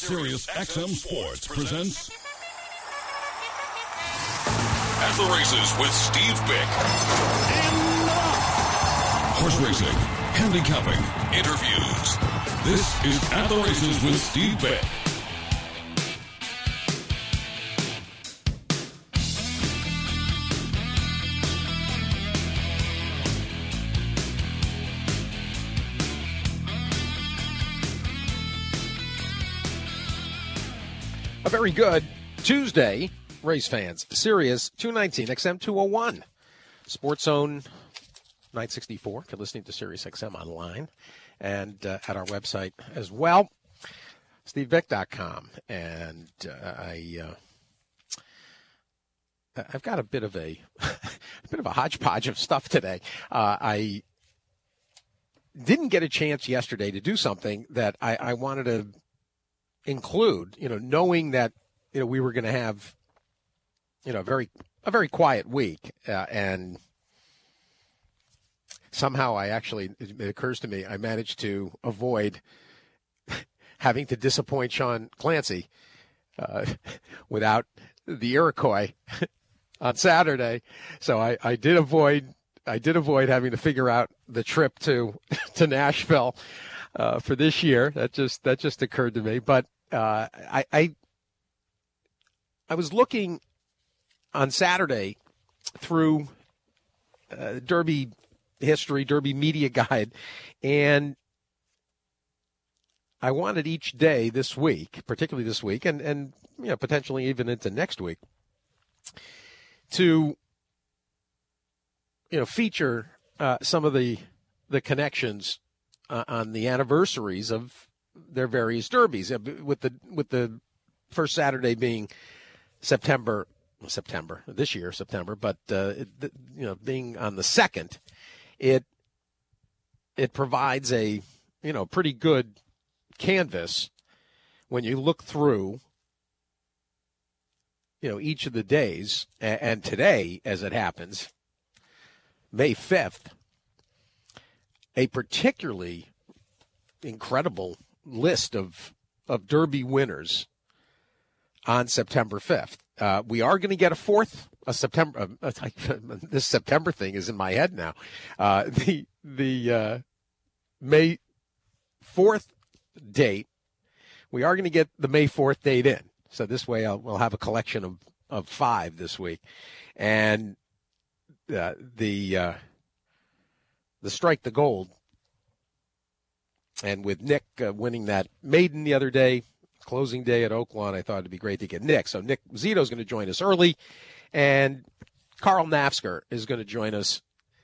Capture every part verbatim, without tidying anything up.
Sirius X M Sports presents At the Races with Steve Bick. Horse racing, handicapping, interviews. This is At the Races with Steve Bick. A very good Tuesday, race fans. Sirius two nineteen, X M two oh one. Sports Zone nine sixty-four, if you're listening to Sirius X M online, and uh, at our website as well, steve vick dot com. And uh, I, uh, I've got a bit of a, a bit of a hodgepodge of stuff today. Uh, I didn't get a chance yesterday to do something that I, I wanted to include, you know, knowing that, you know, we were going to have, you know, a very, a very quiet week. Uh, and somehow I actually, it occurs to me, I managed to avoid having to disappoint Sean Clancy uh, without the Iroquois on Saturday. So I, I did avoid, I did avoid having to figure out the trip to, to Nashville uh, for this year. That just, that just occurred to me. But Uh, I, I I was looking on Saturday through uh, Derby history, Derby media guide, and I wanted each day this week, particularly this week, and, and you know, potentially even into next week, to you know feature uh, some of the the connections uh, on the anniversaries of their various derbies, with the with the first Saturday being September September this year September, but uh, it, you know being on the second, it it provides a you know pretty good canvas when you look through you know each of the days, and, and today, as it happens, May fifth, a particularly incredible list of of Derby winners on September fifth. Uh, we are going to get a fourth, a September. Uh, this September thing is in my head now. Uh, the the uh, May fourth date. We are going to get the May fourth date in. So this way, I'll, we'll have a collection of of five this week, and uh, the uh, the Strike the Gold. And with Nick uh, winning that maiden the other day, closing day at Oaklawn, I thought it'd be great to get Nick. So Nick Zito is going to join us early, and Carl Nafzger is going to join us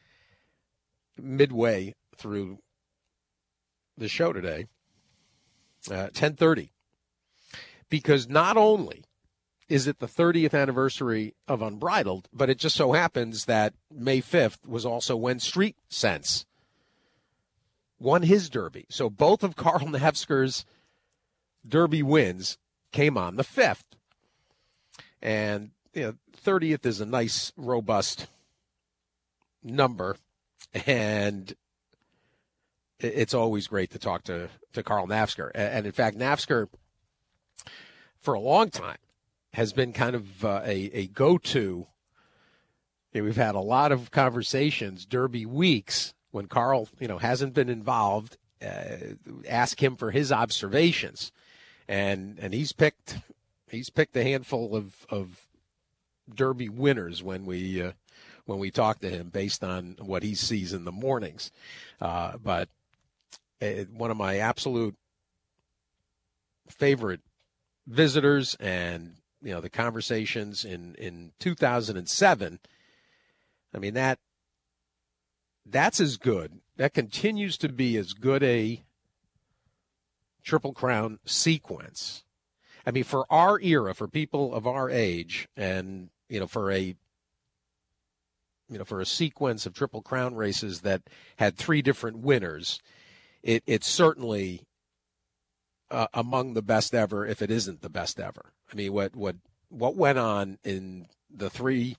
midway through the show today, uh, ten thirty. Because not only is it the thirtieth anniversary of Unbridled, but it just so happens that May fifth was also when Street Sense won his Derby. So both of Carl Nafzger's Derby wins came on the fifth. And you know, thirtieth is a nice, robust number. And it's always great to talk to, to Carl Nafzger. And in fact, Nafzger, for a long time, has been kind of uh, a, a go-to. You know, we've had a lot of conversations, Derby weeks, when Carl, you know, hasn't been involved, uh, ask him for his observations, and and he's picked he's picked a handful of, of Derby winners when we uh, when we talk to him based on what he sees in the mornings. Uh, but uh, one of my absolute favorite visitors, and you know, the conversations in in two thousand seven. I mean that. That's as good. That continues to be as good a Triple Crown sequence. I mean, for our era, for people of our age, and, you know, for a, you know, for a sequence of Triple Crown races that had three different winners, it, it's certainly uh, among the best ever, if it isn't the best ever. I mean, what, what, what went on in the three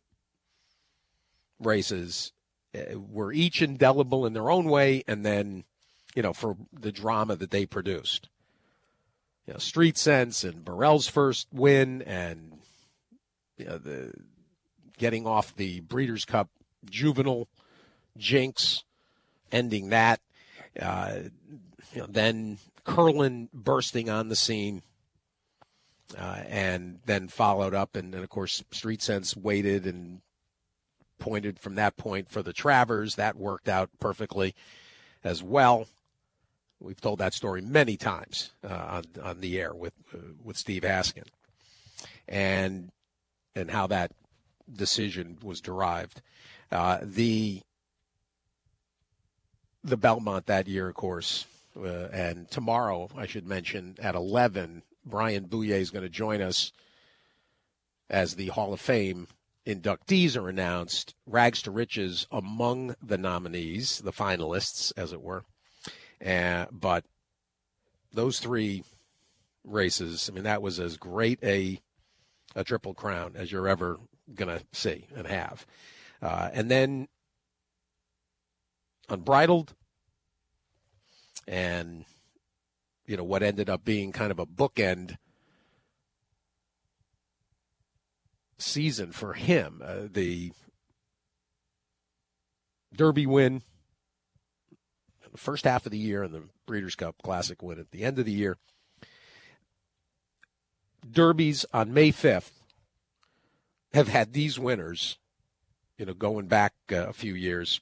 races were each indelible in their own way, and then, you know, for the drama that they produced. you know, Street Sense and Burrell's first win, and you know, the getting off the Breeders' Cup juvenile jinx, ending that. Uh, you know, then Curlin bursting on the scene, uh, and then followed up, and, and of course Street Sense waited and pointed from that point for the Travers. That worked out perfectly as well. We've told that story many times uh, on on the air with uh, with Steve Haskin, and and how that decision was derived. Uh, the the Belmont that year, of course, uh, and tomorrow I should mention at eleven, Brian Bouye is going to join us as the Hall of Fame inductees are announced. Rags to Riches among the nominees, the finalists, as it were. Uh, but those three races, I mean, that was as great a a Triple Crown as you're ever going to see and have. Uh, and then Unbridled, and, you know, what ended up being kind of a bookend season for him. Uh, the Derby win the first half of the year and the Breeders' Cup Classic win at the end of the year. Derbies on May fifth have had these winners, you know, going back uh, a few years.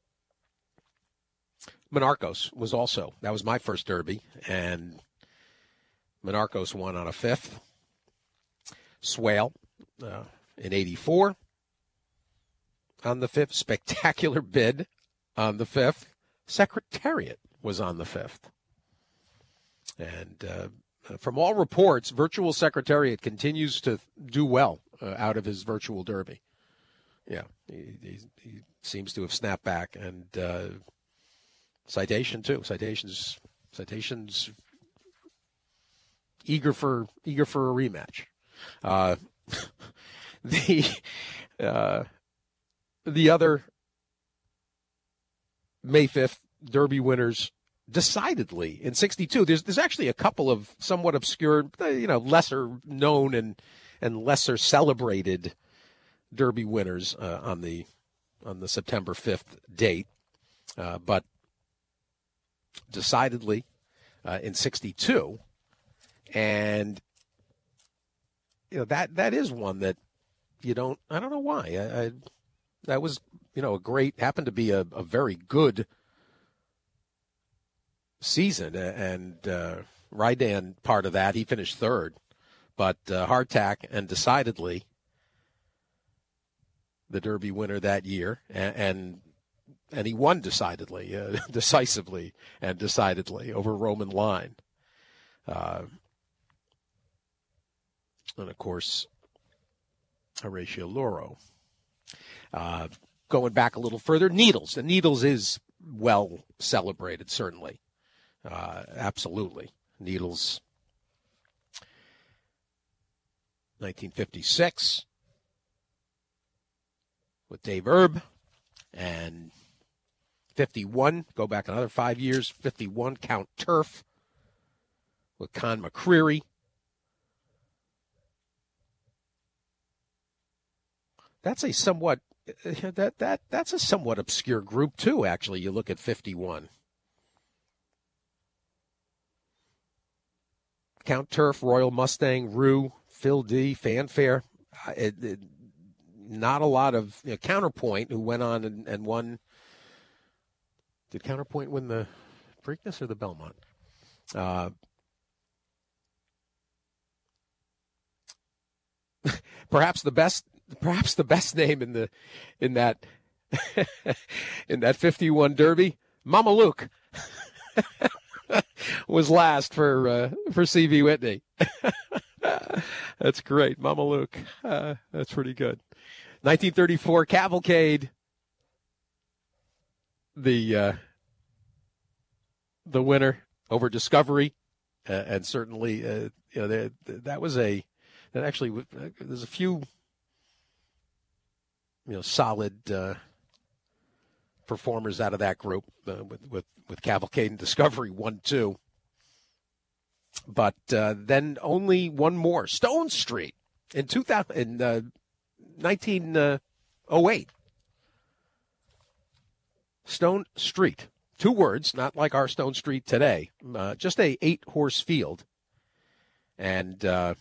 Monarchos was also, that was my first Derby, and Monarchos won on a fifth. Swale uh, in eighty-four on the fifth. Spectacular Bid on the fifth. Secretariat was on the fifth. And uh, from all reports, Virtual Secretariat continues to do well uh, out of his virtual Derby. Yeah, he, he, he seems to have snapped back. And uh, Citation, too. Citation's, Citation's eager for eager for a rematch. Uh, the uh, the other May fifth Derby winners decidedly in sixty-two. There's there's actually a couple of somewhat obscure, you know, lesser known and and lesser celebrated Derby winners uh, on the on the September fifth date, uh, but decidedly uh, in sixty-two, and you know that that is one that you don't. I don't know why. I, I that was you know a great happened to be a, a very good season, and uh, Rydan part of that. He finished third, but uh, Hardtack and decidedly the Derby winner that year, and and, and he won decidedly, uh, decisively, and decidedly over Roman Line. Uh, and of course, Horatio Loro. Uh, going back a little further, Needles. The Needles is well celebrated, certainly. Uh, absolutely. Needles, nineteen fifty-six, with Dave Erb, and fifty-one, go back another five years, fifty-one, Count Turf, with Con McCreary. That's a somewhat that that that's a somewhat obscure group too. Actually, you look at fifty-one. Count Turf, Royal Mustang, Rue, Phil D, Fanfare. It, it, not a lot of you know, Counterpoint, who went on and, and won. Did Counterpoint win the Preakness or the Belmont? Uh, perhaps the best. Perhaps the best name in the in that in that fifty-one Derby, Mama Luke, was last for uh, for C V Whitney. That's great, Mama Luke. Uh, that's pretty good. nineteen thirty-four Cavalcade, the uh, the winner over Discovery, uh, and certainly uh, you know that that was a that actually there's a few. You know, solid uh, performers out of that group uh, with, with with Cavalcade and Discovery one two. But uh, then only one more, Stone Street, in two thousand, in uh, nineteen oh eight. Stone Street, two words, not like our Stone Street today. Uh, just a eight-horse field, and uh,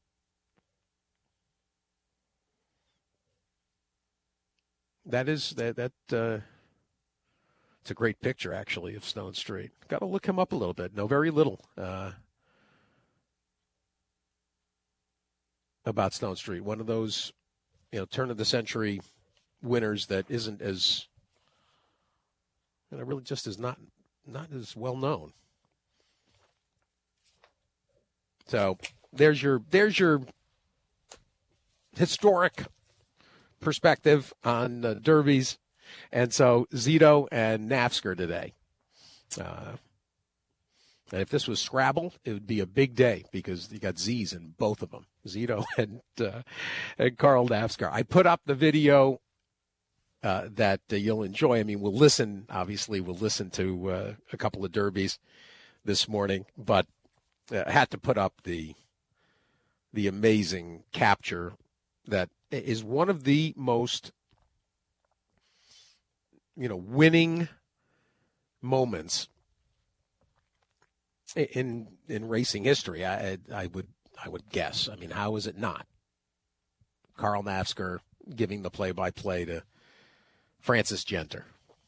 that is that that. Uh, it's a great picture, actually, of Stone Street. Got to look him up a little bit. Know very little uh, about Stone Street. One of those, you know, turn of the century winners that isn't as, you know, really just is not not as well known. So there's your there's your historic perspective on uh, derbies. And so Zito and Nafzger today. Uh, and if this was Scrabble, it would be a big day because you got Z's in both of them, Zito and uh, and Carl Nafzger. I put up the video uh, that uh, you'll enjoy. I mean, we'll listen, obviously, we'll listen to uh, a couple of derbies this morning, but uh, had to put up the the amazing capture that is one of the most, you know, winning moments in in racing history. I I would I would guess. I mean, how is it not? Carl Nafzger giving the play-by-play to Frances Genter,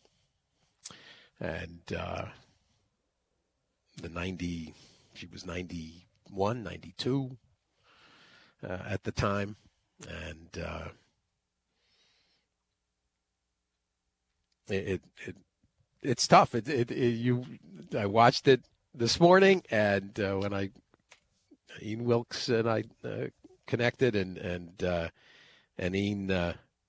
and uh, the ninety. She was ninety-one, ninety-two uh, at the time, and. Uh, It, it it's tough. It, it, it you I watched it this morning, and uh, when I Ian Wilkes and I uh, connected, and and uh, and Ian uh,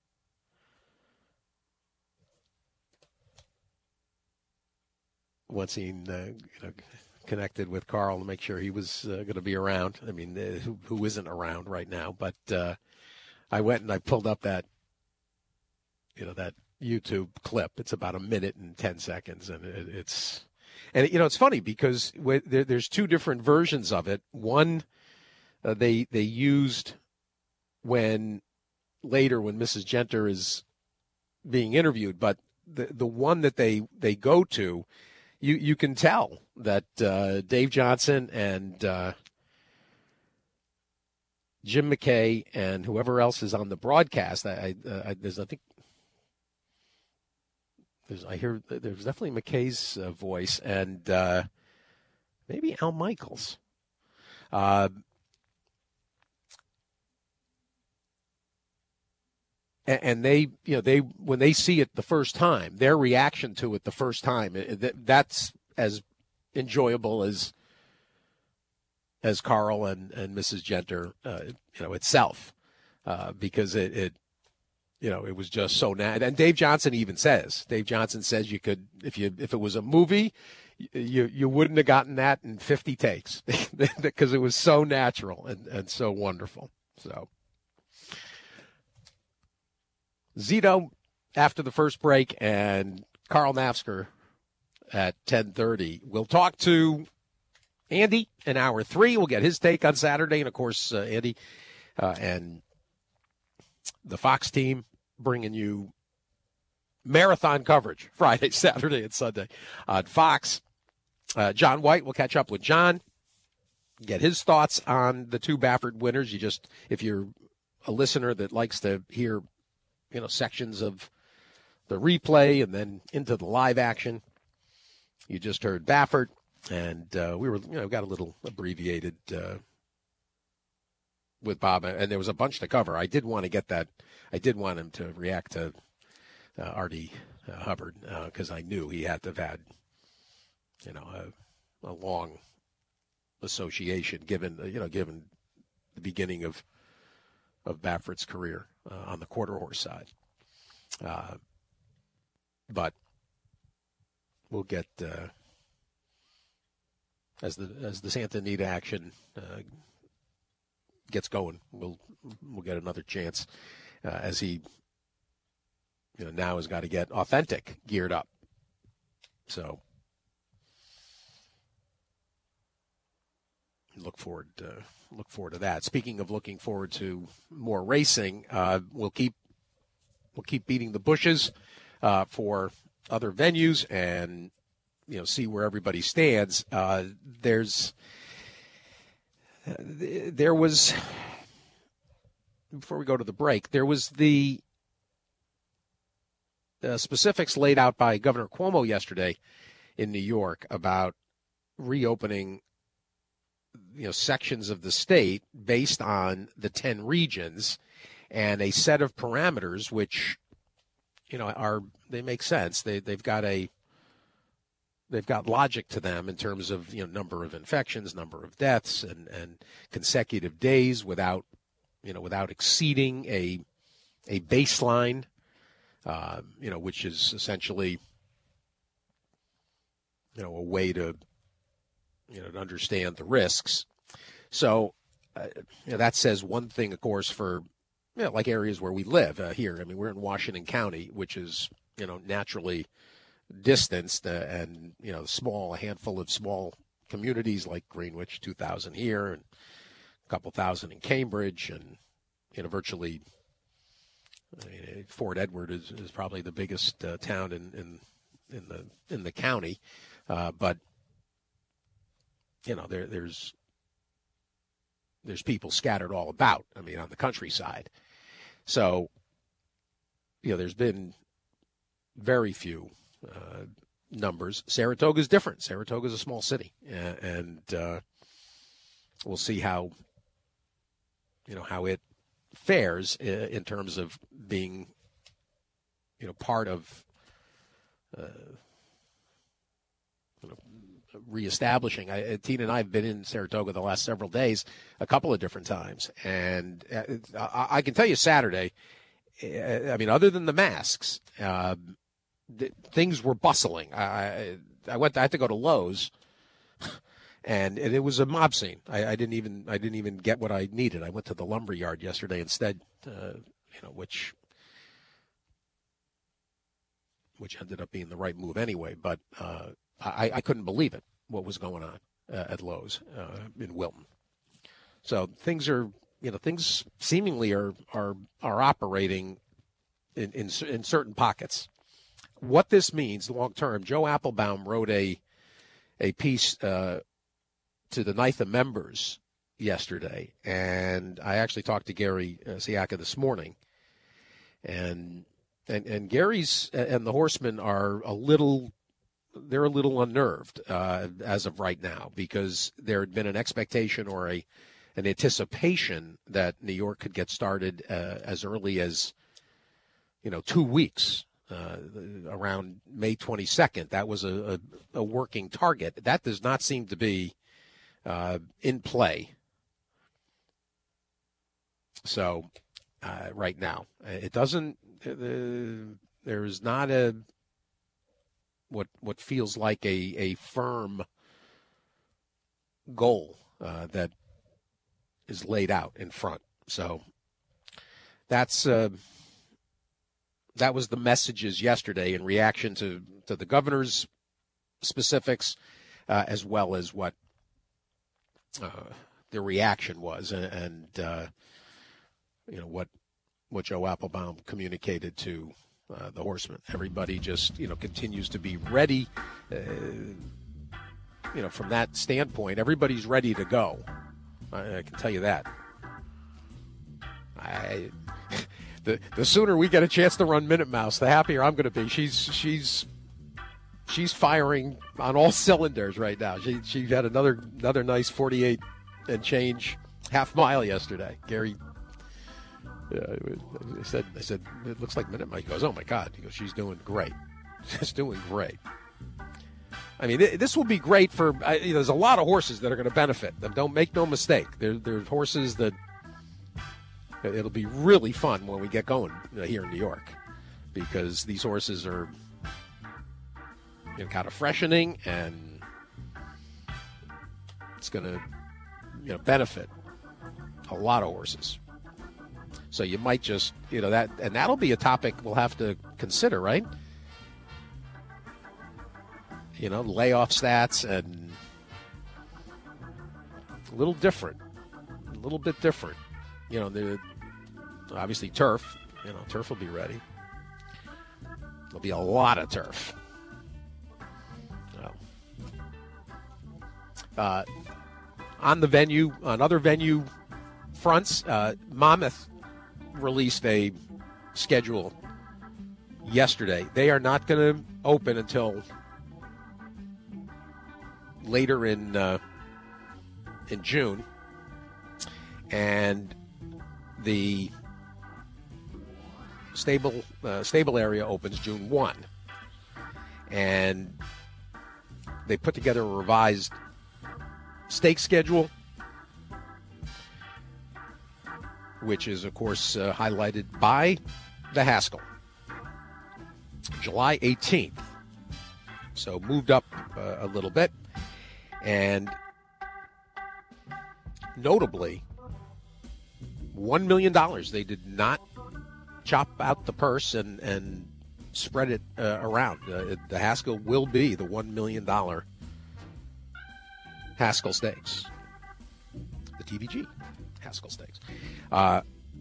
once Ian uh, you know connected with Carl to make sure he was uh, going to be around. I mean, uh, who who isn't around right now? But uh, I went and I pulled up that you know that. YouTube clip. It's about a minute and ten seconds, and it, it's and you know it's funny because there, there's two different versions of it. One uh, they they used when later when Missus Genter is being interviewed, but the the one that they they go to, you you can tell that uh, Dave Johnson and uh, Jim McKay and whoever else is on the broadcast. I, I, uh, I there's I think. There's, I hear there's definitely McKay's uh, voice and uh, maybe Al Michaels. Uh, and, and they, you know, they when they see it the first time, their reaction to it the first time, it, that's as enjoyable as as Carl and, and Missus Genter, uh, you know, itself, uh, because it. it You know, it was just so nat. And Dave Johnson even says, Dave Johnson says you could, if you if it was a movie, you you wouldn't have gotten that in fifty takes because it was so natural and, and so wonderful. So, Zito after the first break and Carl Nafzger at ten thirty. We'll talk to Andy in hour three. We'll get his take on Saturday. And, of course, uh, Andy uh, and the Fox team bringing you marathon coverage Friday, Saturday, and Sunday on Fox. Uh, John White will catch up with John, get his thoughts on the two Baffert winners. You just, if you're a listener that likes to hear, you know, sections of the replay and then into the live action, you just heard Baffert, and uh, we were, you know, got a little abbreviated uh, with Bob, and there was a bunch to cover. I did want to get that. I did want him to react to uh, Artie uh, Hubbard because uh, I knew he had to have had, you know, a, a long association given, you know, given the beginning of of Baffert's career uh, on the quarter horse side. Uh, but we'll get uh, as the as the Santa Anita action uh, gets going, we'll we'll get another chance uh, as he, you know, now has got to get Authentic geared up. So look forward to, look forward to that. Speaking of looking forward to more racing, uh, we'll keep we'll keep beating the bushes uh, for other venues and you know see where everybody stands. Uh, there's uh, there was before we go to the break, there was the uh, specifics laid out by Governor Cuomo yesterday in New York about reopening you know sections of the state based on the ten regions and a set of parameters which you know are they make sense. They they've got a they've got logic to them in terms of you know number of infections, number of deaths, and, and consecutive days without you know without exceeding a a baseline uh, you know which is essentially you know a way to you know, to understand the risks. So, uh, you know, that says one thing, of course, for, you know, like areas where we live uh, here. I mean, we're in Washington County, which is, you know, naturally distanced uh, and, you know, small, a handful of small communities like Greenwich, two thousand here and a couple thousand in Cambridge and, you know, virtually I mean, Fort Edward is, is probably the biggest uh, town in, in, in the, in the county. Uh, but, You know, there, there's there's people scattered all about, I mean, on the countryside. So, you know, there's been very few uh, numbers. Saratoga's different. Saratoga's a small city. Uh, and uh, we'll see how, you know, how it fares in terms of being, you know, part of, uh, you know, reestablishing. I, Tina and I have been in Saratoga the last several days, a couple of different times, and I, I can tell you Saturday, I mean, other than the masks, uh, th- things were bustling. I, I went. I had to go to Lowe's, and, and it was a mob scene. I, I didn't even. I didn't even get what I needed. I went to the lumber yard yesterday instead. Uh, you know, which. which ended up being the right move anyway, but. Uh, I, I couldn't believe it, what was going on uh, at Lowe's uh, in Wilton. So things are, you know, things seemingly are are are operating in in, in certain pockets. What this means long term, Joe Applebaum wrote a a piece uh, to the N Y T H A members yesterday, and I actually talked to Gary uh, Siaka this morning, and and and Gary's and the Horsemen are a little. They're a little unnerved uh, as of right now because there had been an expectation or a an anticipation that New York could get started uh, as early as, you know, two weeks uh, around May twenty-second. That was a, a, a working target. That does not seem to be uh, in play. So uh, right now, it doesn't. Uh, there is not a. What what feels like a, a firm goal uh, that is laid out in front. So that's uh, that was the messages yesterday in reaction to, to the governor's specifics, uh, as well as what uh, the reaction was, and, and uh, you know what what Joe Applebaum communicated to. Uh, the Horsemen. Everybody just, you know, continues to be ready. Uh, you know, from that standpoint, everybody's ready to go. I, I can tell you that. I, the the sooner we get a chance to run Minute Mouse, the happier I'm going to be. She's she's she's firing on all cylinders right now. She she had another another nice forty-eight and change half mile yesterday. Gary. Yeah, I said, I said, it looks like Minute Maid. He goes, oh, my God. He goes, she's doing great. She's doing great. I mean, this will be great for, you know, there's a lot of horses that are going to benefit. Don't make no mistake. There, there's horses that, it'll be really fun when we get going here in New York because these horses are, you know, kind of freshening and it's going to, you know, benefit a lot of horses. So you might just, you know, that, and that'll be a topic we'll have to consider, right? You know, layoff stats and a little different, a little bit different. You know, the obviously turf. You know, turf will be ready. There'll be a lot of turf. So, uh, on the venue, on other venue fronts, uh, Monmouth released a schedule yesterday. They are not going to open until later in uh, in June, and the stable uh, stable area opens June first, and they put together a revised stake schedule, which is, of course, uh, highlighted by the Haskell. July eighteenth, so moved up uh, a little bit, and notably, one million dollars. They did not chop out the purse and, and spread it uh, around. Uh, the Haskell will be the one million dollars Haskell Stakes. The T V G Haskell Stakes. Uh,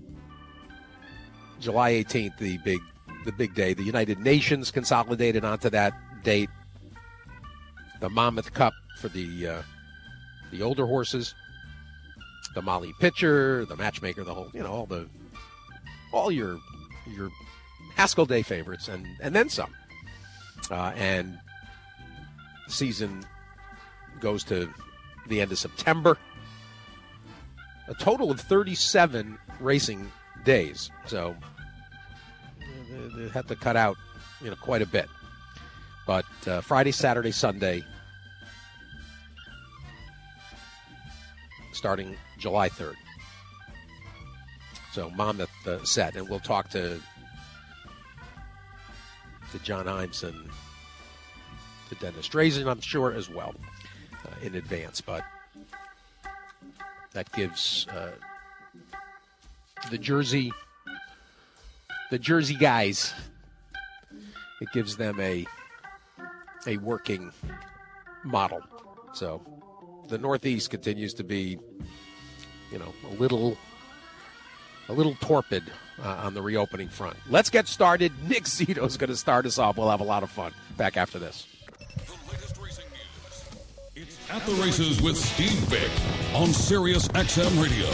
July eighteenth, the big the big day. The United Nations consolidated onto that date. The Monmouth Cup for the uh, the older horses. The Molly Pitcher, the Matchmaker, the whole, you know, all the all your your Haskell Day favorites, and, and then some. Uh, and season goes to the end of September. A total of thirty-seven racing days. So they, they had to cut out, you know, quite a bit. But uh, Friday, Saturday, Sunday, starting July third. So Monmouth uh, set, and we'll talk to to John Himes and to Dennis Drazen, I'm sure, as well, uh, in advance. But that gives uh, the Jersey, the Jersey guys, it gives them a a working model. So the Northeast continues to be, you know, a little a little torpid uh, on the reopening front. Let's get started. Nick Zito's going to start us off. We'll have a lot of fun. Back after this. The latest racing news. It's At the Races with Steve Bick on Sirius X M Radio.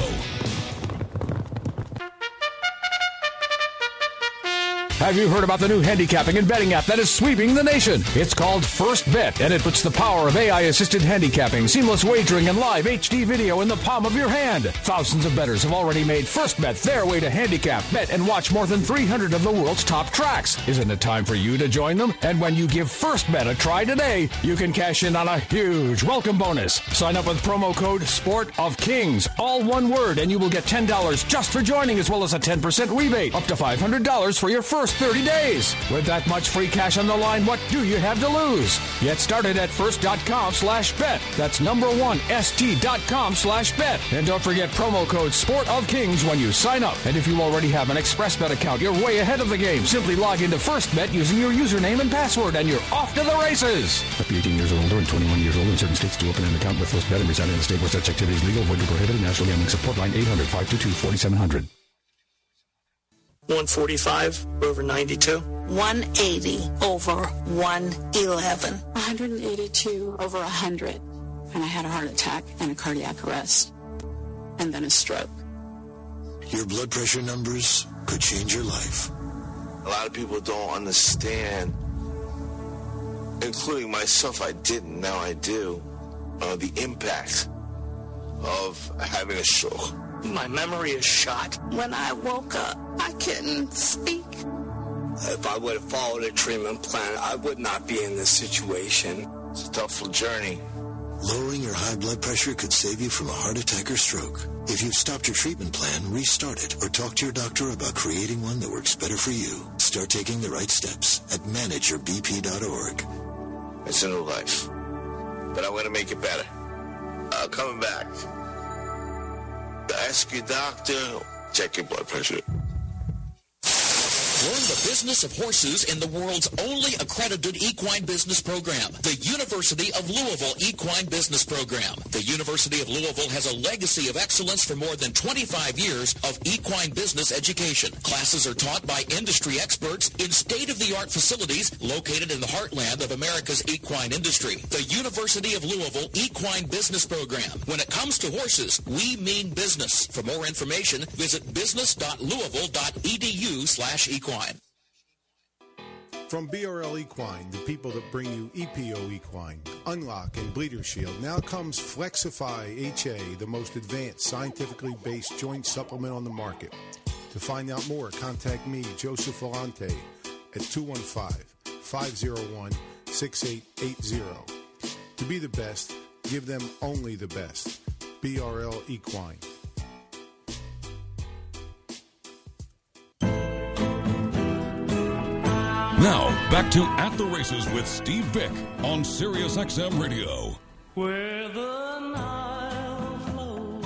Have you heard about the new handicapping and betting app that is sweeping the nation? It's called First Bet, and it puts the power of A I-assisted handicapping, seamless wagering, and live H D video in the palm of your hand. Thousands of bettors have already made First Bet their way to handicap, bet, and watch more than three hundred of the world's top tracks. Isn't it time for you to join them? And when you give First Bet a try today, you can cash in on a huge welcome bonus. Sign up with promo code Sport of Kings, all one word, and you will get ten dollars just for joining, as well as a ten percent rebate, up to five hundred dollars for your first thirty days. With that much free cash on the line, what do you have to lose? Get started at first.com slash bet. That's number one, st.com slash bet. And don't forget promo code Sport of Kings when you sign up. And if you already have an ExpressBet account, you're way ahead of the game. Simply log into FirstBet using your username and password, and you're off to the races. Must be eighteen years or older and twenty-one years old in certain states to open an account with FirstBet and reside in the state where such activity is legal, void, or prohibited. National Gambling Support Line eight hundred, five two two, four seven zero zero. one forty-five over ninety-two. one eighty over one eleven. one hundred eighty-two over one hundred. And I had a heart attack and a cardiac arrest. And then a stroke. Your blood pressure numbers could change your life. A lot of people don't understand, including myself. I didn't, now I do, uh, the impact of having a stroke. My memory is shot. When I woke up, I couldn't speak. If I would have followed a treatment plan, I would not be in this situation. It's a tough journey. Lowering your high blood pressure could save you from a heart attack or stroke. If you've stopped your treatment plan, restart it or talk to your doctor about creating one that works better for you. Start taking the right steps at manage your b p dot org. It's a new life, but I'm going to make it better. Uh, coming back. Ask your doctor, check your blood pressure. Learn the business of horses in the world's only accredited equine business program, the University of Louisville Equine Business Program. The University of Louisville has a legacy of excellence for more than twenty-five years of equine business education. Classes are taught by industry experts in state-of-the-art facilities located in the heartland of America's equine industry. The University of Louisville Equine Business Program. When it comes to horses, we mean business. For more information, visit business dot louisville dot e d u slash equine. From B R L Equine, the people that bring you E P O Equine, Unlock, and Bleeder Shield, now comes Flexify H A, the most advanced scientifically based joint supplement on the market. To find out more, contact me, Joseph Volante, at two one five, five oh one, six eight eight zero. To be the best, give them only the best. B R L Equine. Now, back to At the Races with Steve Bick on Sirius X M Radio. Where the Nile flows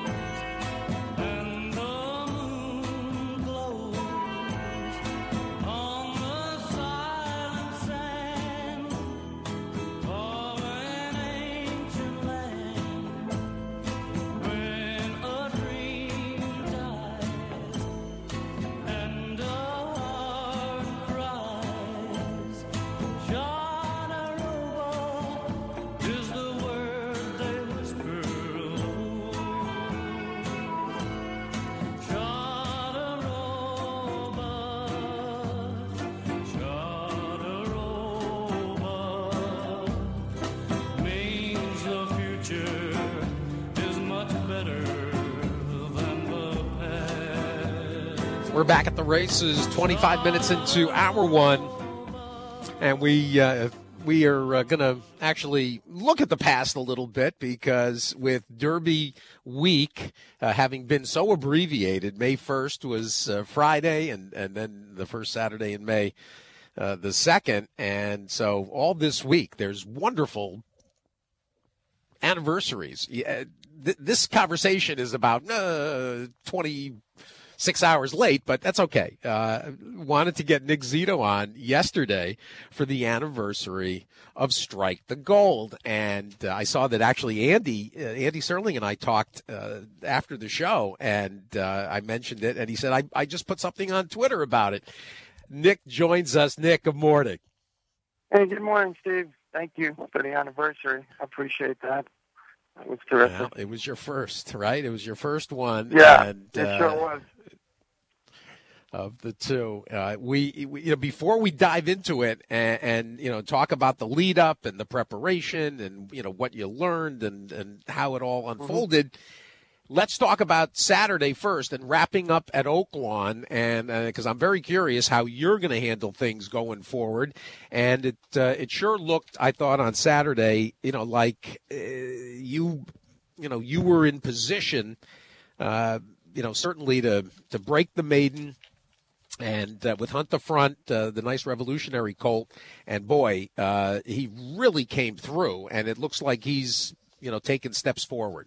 and the moon glows on the silent sand of an ancient land, when a dream dies and a heart cries, Shanaruba is the word they whisper low. Shanaruba, Shanaruba means the future is much better than the past. We're back at the races, twenty-five minutes into hour one, and we uh, we are uh, going to actually look at the past a little bit, because with Derby week uh, having been so abbreviated, May first was uh, Friday, and, and then the first Saturday in May, uh, the second, and so all this week there's wonderful anniversaries. Yeah, th- this conversation is about uh, twenty-six hours late, but that's okay. Uh, wanted to get Nick Zito on yesterday for the anniversary of Strike the Gold, and uh, I saw that actually Andy uh, Andy Serling and I talked uh, after the show, and uh, I mentioned it, and he said, I, I just put something on Twitter about it. Nick joins us. Nick, good morning. Hey, good morning, Steve. Thank you for the anniversary. I appreciate that. That was terrific. Well, it was your first, right? It was your first one. Yeah, and, it uh, sure was. Of the two, uh, we, we, you know, before we dive into it and, and, you know, talk about the lead up and the preparation and, you know, what you learned and, and how it all unfolded, mm-hmm. let's talk about Saturday first and wrapping up at Oaklawn. And because uh, I'm very curious how you're going to handle things going forward. And it uh, it sure looked, I thought, on Saturday, you know, like uh, you, you know, you were in position, uh, you know, certainly to to break the maiden. And uh, with Hunt the Front, uh, the nice revolutionary colt, and boy, uh, he really came through, and it looks like he's, you know, taking steps forward.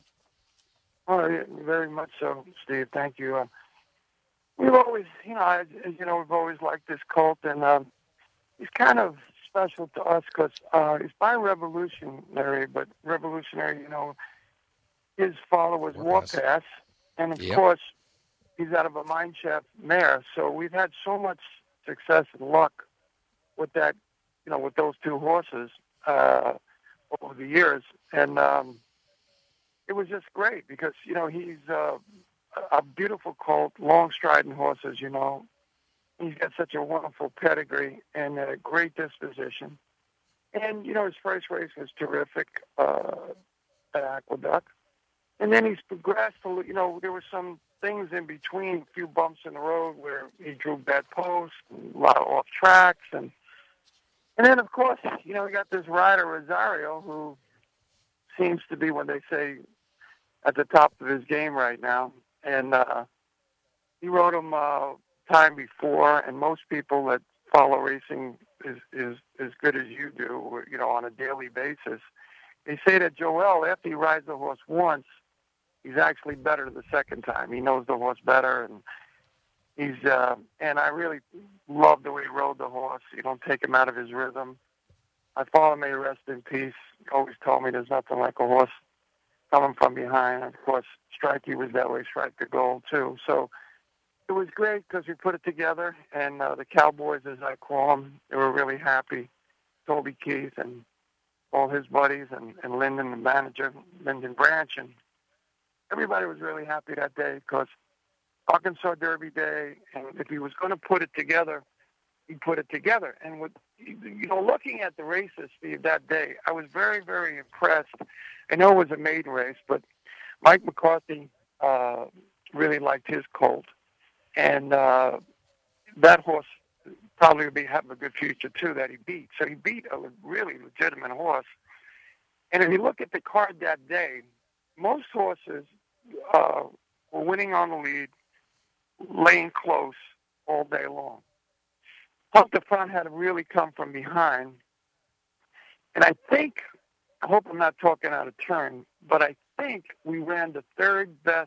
Oh, yeah, very much so, Steve. Thank you. Uh, we've always, you know, I, you know, we've always liked this colt, and um, he's kind of special to us because uh, he's by revolutionary, but revolutionary, you know, his father was Warpass, Warpass and of yep. course, he's out of a Mineshaft mare, so we've had so much success and luck with that, you know, with those two horses uh, over the years, and um, it was just great because, you know, he's uh, a beautiful colt, long-striding horses, you know. He's got such a wonderful pedigree and a great disposition, and, you know, his first race was terrific uh, at Aqueduct, and then he's progressed, to, you know, there were some things in between, a few bumps in the road where he drew bad posts, a lot of off tracks, and and then of course, you know, we got this rider Rosario who seems to be, when they say, at the top of his game right now, and uh, he rode him uh, time before, and most people that follow racing is is as good as you do, you know, on a daily basis. They say that Joel, after he rides the horse once, he's actually better the second time. He knows the horse better, and He's uh, and I really love the way he rode the horse. You don't take him out of his rhythm. My father, may rest in peace, always told me there's nothing like a horse coming from behind. Of course, Strikey was that way, Strike the Gold, too. So it was great because we put it together, and uh, the Cowboys, as I call them, they were really happy. Toby Keith and all his buddies, and, and Lyndon, the manager, Lyndon Branch, and everybody was really happy that day because Arkansas Derby Day, and if he was going to put it together, he put it together. And with, you know, looking at the races, Steve, that day, I was very, very impressed. I know it was a maiden race, but Mike McCarthy uh, really liked his colt, and uh, that horse probably would be have a good future too that he beat. So he beat a really legitimate horse. And if you look at the card that day, most horses uh, were winning on the lead, laying close all day long. Hunt the Front had to really come from behind. And I think, I hope I'm not talking out of turn, but I think we ran the third best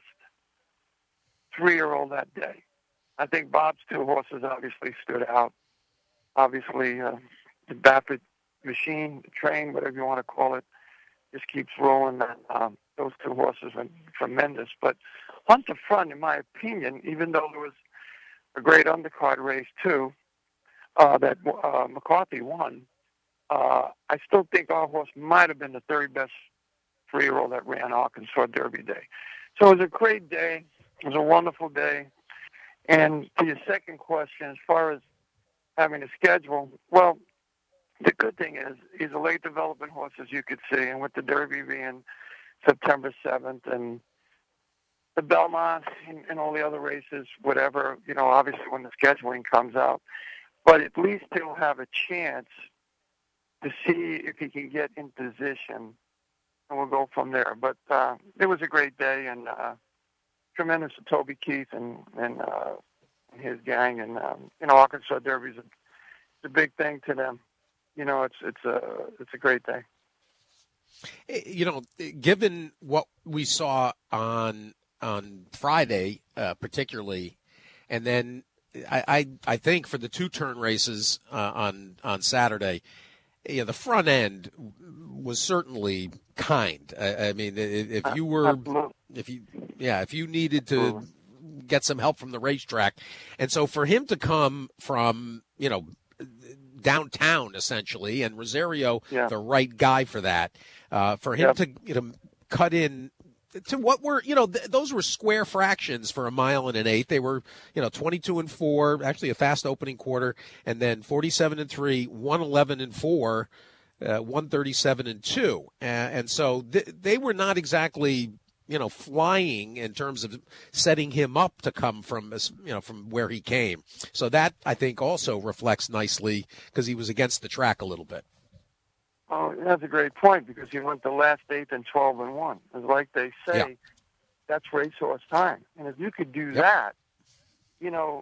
three-year-old that day. I think Bob's two horses obviously stood out. Obviously, uh, the Baffert machine, the train, whatever you want to call it, just keeps rolling. And, um, those two horses were tremendous. But Hunt the Front, in my opinion, even though there was a great undercard race too, uh, that uh, McCarthy won, uh, I still think our horse might have been the third best three-year-old that ran Arkansas Derby Day. So it was a great day. It was a wonderful day. And to your second question, as far as having a schedule, well, the good thing is he's a late development horse, as you could see, and with the Derby being September seventh and the Belmont and, and all the other races, whatever, you know, obviously when the scheduling comes out, but at least he'll have a chance to see if he can get in position, and we'll go from there. But uh, it was a great day, and uh, tremendous to Toby Keith and, and uh, his gang, and um, you know, Arkansas Derby is a, a big thing to them. You know, it's it's a it's a great day. You know, given what we saw on on Friday, uh, particularly, and then I, I I think for the two turn races uh, on on Saturday, you know, the front end was certainly kind. I, I mean, if you were, if you, yeah, if you needed to get some help from the racetrack, and so for him to come from, you know, downtown essentially, and Rosario, yeah. the right guy for that, uh, for him yep. to, you know, cut in to what were, you know, th- those were square fractions for a mile and an eighth. They were, you know, twenty-two and four, actually a fast opening quarter, and then forty-seven and three, one eleven and four, uh, one thirty-seven and two. Uh, and so th- they were not exactly, you know, flying in terms of setting him up to come from, you know, from where he came. So that, I think, also reflects nicely because he was against the track a little bit. Oh, that's a great point because he went the last eighth and twelve and one. It's like they say, yeah. that's racehorse time. And if you could do yep. that, you know,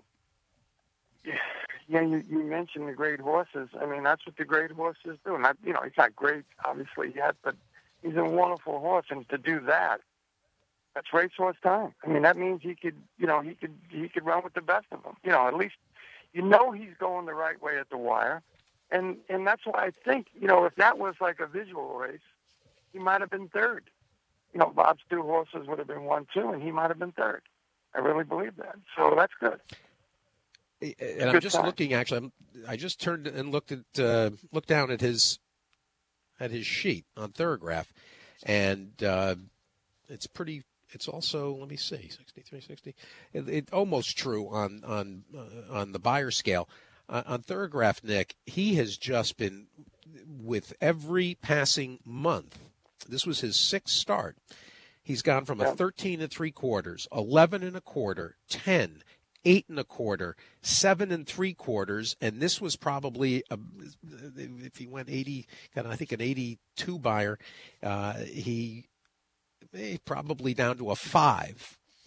yeah, you, you mentioned the great horses. I mean, that's what the great horses do. Not, you know, he's not great, obviously, yet, but he's a wonderful horse. And to do that, that's racehorse time. I mean, that means he could, you know, he could he could run with the best of them. You know, at least you know he's going the right way at the wire. And and that's why I think, you know, if that was like a visual race, he might have been third. You know, Bob's two horses would have been one, two, and he might have been third. I really believe that. So that's good. And good I'm just time. looking, actually, I'm, I just turned and looked at, uh, looked down at his, at his sheet on Thorograph, and uh, it's pretty. It's also, let me see, sixty-three, sixty. It, it almost true on on uh, on the buyer scale. Uh, on Thorograph, Nick, he has just been, with every passing month, this was his sixth start, he's gone from a thirteen and three quarters, eleven and a quarter, ten, eight and a quarter, seven and three quarters, and this was probably, a, if he went eighty, got I think an eighty-two buyer, uh, he probably down to a five.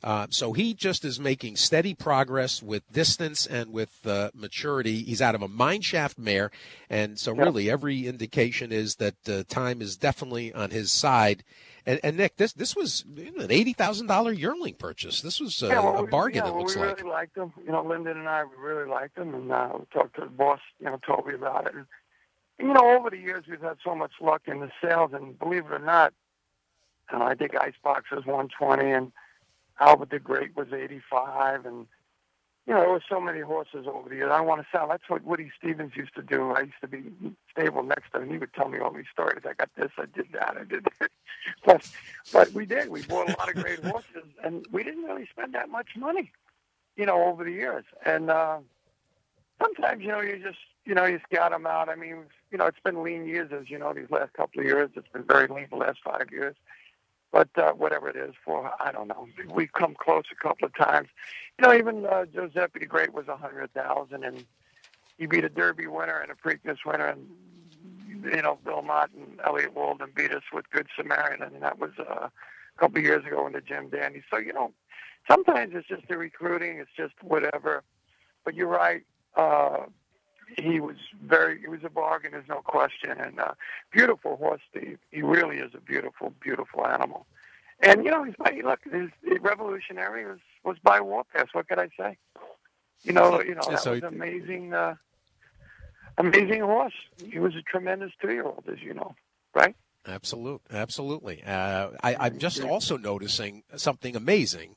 Uh, so he just is making steady progress with distance and with uh, maturity. He's out of a mineshaft mare, and so really every indication is that uh, time is definitely on his side. And, and Nick, this this was an eighty thousand dollars yearling purchase. This was uh, yeah, well, a bargain, yeah, it well, looks we like. really liked him. You know, Lyndon and I, we really liked him, and uh, we talked to the boss, you know, Toby about it. And, you know, over the years, we've had so much luck in the sales, and believe it or not, you know, I think Icebox was one twenty, and Albert the Great was eighty-five, and, you know, there were so many horses over the years. I want to sell. That's what Woody Stevens used to do. I used to be stable next to him, and he would tell me all these stories. I got this, I did that, I did that. But, but we did. We bought a lot of great horses, and we didn't really spend that much money, you know, over the years. And uh, sometimes, you know, you just, you know, you scout them out. I mean, you know, it's been lean years, as you know, these last couple of years. It's been very lean the last five years. But uh, whatever it is for, I don't know. We've come close a couple of times. You know, even uh, Giuseppe the Great was a hundred thousand, and he beat a Derby winner and a Preakness winner, and you know, Bill Mott and Elliot Walden beat us with Good Samaritan, and that was uh, a couple of years ago in the Jim Dandy. So you know, sometimes it's just the recruiting, it's just whatever. But you're right. Uh, He was very, he was a bargain, there's no question. And uh, beautiful horse, Steve. He really is a beautiful, beautiful animal. And, you know, he's by, look, his, his Revolutionary was, was by Warpath. What could I say? You know, you know, that so was amazing, uh, amazing horse. He was a tremendous two-year-old, as you know, right? Absolutely. Absolutely. Uh, I, I'm just also noticing something amazing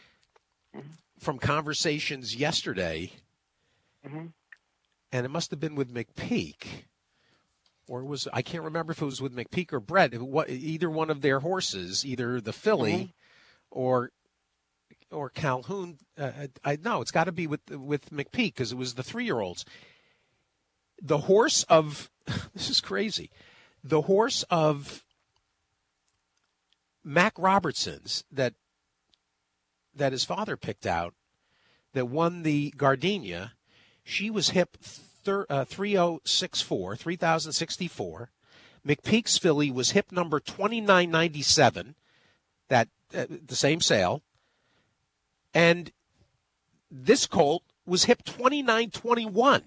from conversations yesterday. Mm-hmm. And it must have been with McPeak, or it was, I can't remember if it was with McPeak or Brett. What, either one of their horses, either the filly mm-hmm. or or Calhoun. Uh, I no, it's got to be with with McPeak because it was the three-year-olds. The horse of this is crazy. The horse of Mac Robertson's that that his father picked out that won the Gardenia. She was hip thir- uh, three thousand sixty-four, three thousand sixty-four. McPeak's filly was hip number twenty-nine ninety-seven, that uh, the same sale. And this colt was hip twenty-nine twenty-one.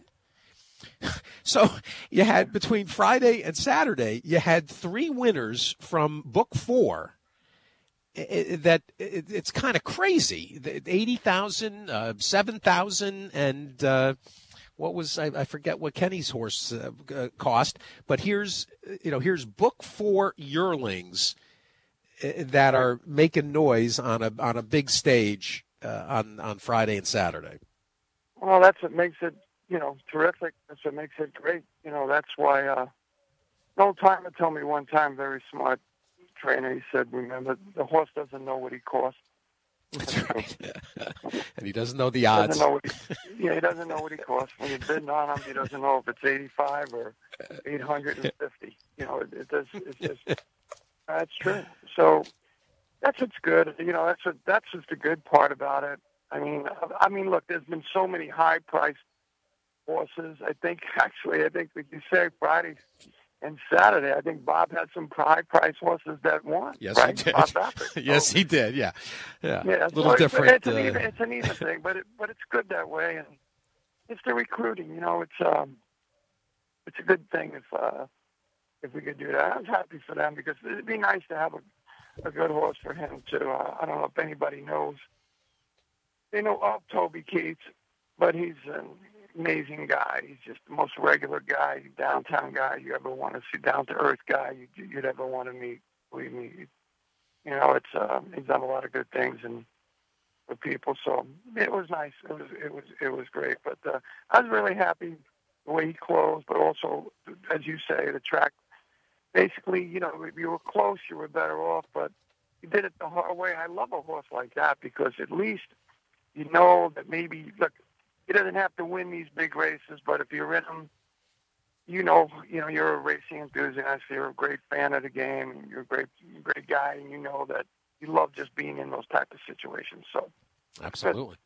So you had, between Friday and Saturday, you had three winners from Book Four. It, that it, it's kind of crazy. eighty thousand, uh, seven thousand, and uh, what was I, I forget what Kenny's horse uh, cost. But here's you know here's Book Four yearlings that are making noise on a on a big stage uh, on on Friday and Saturday. Well, that's what makes it you know terrific. That's what makes it great. You know that's why. Uh, an old timer told me one time, very smart trainer, he said, remember, the horse doesn't know what he costs. That's right. And he doesn't know the odds. Doesn't know what he, yeah, he doesn't know what he costs. When you're bidding on him, he doesn't know if it's eighty-five or eight hundred fifty. You know, it, it does, it's just, that's true. So that's what's good. You know, that's what, that's what's the good part about it. I mean, I mean, look, there's been so many high-priced horses. I think, actually, I think, like you say, Friday and Saturday, I think Bob had some high-priced horses that won. Yes, right? he did. Bob Baffert. Yes, so, he did. Yeah, yeah. yeah a little so different. It's, it's, an uh... even, it's an even thing, but it, but it's good that way, and it's the recruiting. You know, it's um, it's a good thing if uh, if we could do that. I was happy for them because it'd be nice to have a, a good horse for him too. Uh, I don't know if anybody knows. They know of Toby Keats, but he's an amazing guy. He's just the most regular guy, downtown guy you ever want to see, down-to-earth guy you'd, you'd ever want to meet. Believe me, you know, it's uh, he's done a lot of good things and for people. So it was nice. It was it was it was great. But uh, I was really happy the way he closed, but also, as you say, the track. Basically, you know, if you were close, you were better off. But he did it the hard way. I love a horse like that because at least you know that maybe look. He doesn't have to win these big races, but if you're in them, you know, you know, you're a racing enthusiast. You're a great fan of the game. And you're a great, great guy, and you know that you love just being in those type of situations. So, absolutely.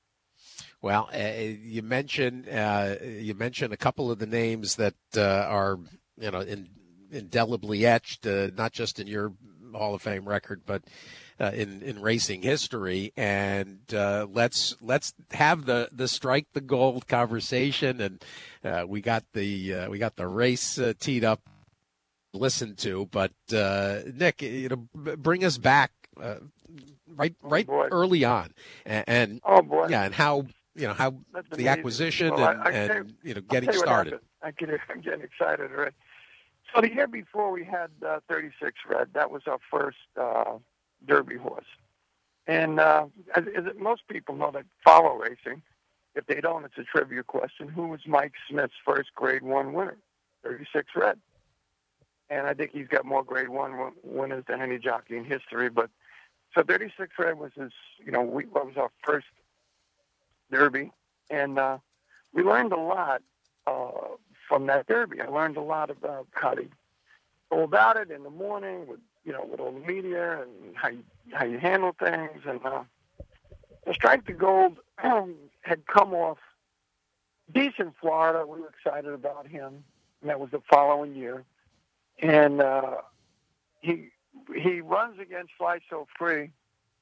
Well, uh, you mentioned uh, you mentioned a couple of the names that uh, are you know in, indelibly etched, uh, not just in your Hall of Fame record, but uh, in in racing history. And uh, let's let's have the, the strike the gold conversation. And uh, we got the uh, we got the race uh, teed up, listened to. But uh, Nick, you know, bring us back uh, right right oh early on, and, and oh boy, yeah, and how. You know, how That's the amazing. acquisition well, and, I, I and you, you know, I'll getting tell you what started. happened. I get, I'm getting excited already. So the year before we had uh, thirty-six Red. That was our first uh, Derby horse. And uh, as, as most people know that follow racing, if they don't, it's a trivia question. Who was Mike Smith's first Grade One winner? thirty-six Red. And I think he's got more Grade One win- winners than any jockey in history. But so thirty-six Red was his, you know, we, what was our first Derby, and uh, we learned a lot uh, from that Derby. I learned a lot about how to go about it in the morning with, you know, with all the media and how you, how you handle things. And uh, the Strike the Gold um, had come off decent Florida. We were excited about him, and that was the following year. And uh, he he runs against Fly So Free.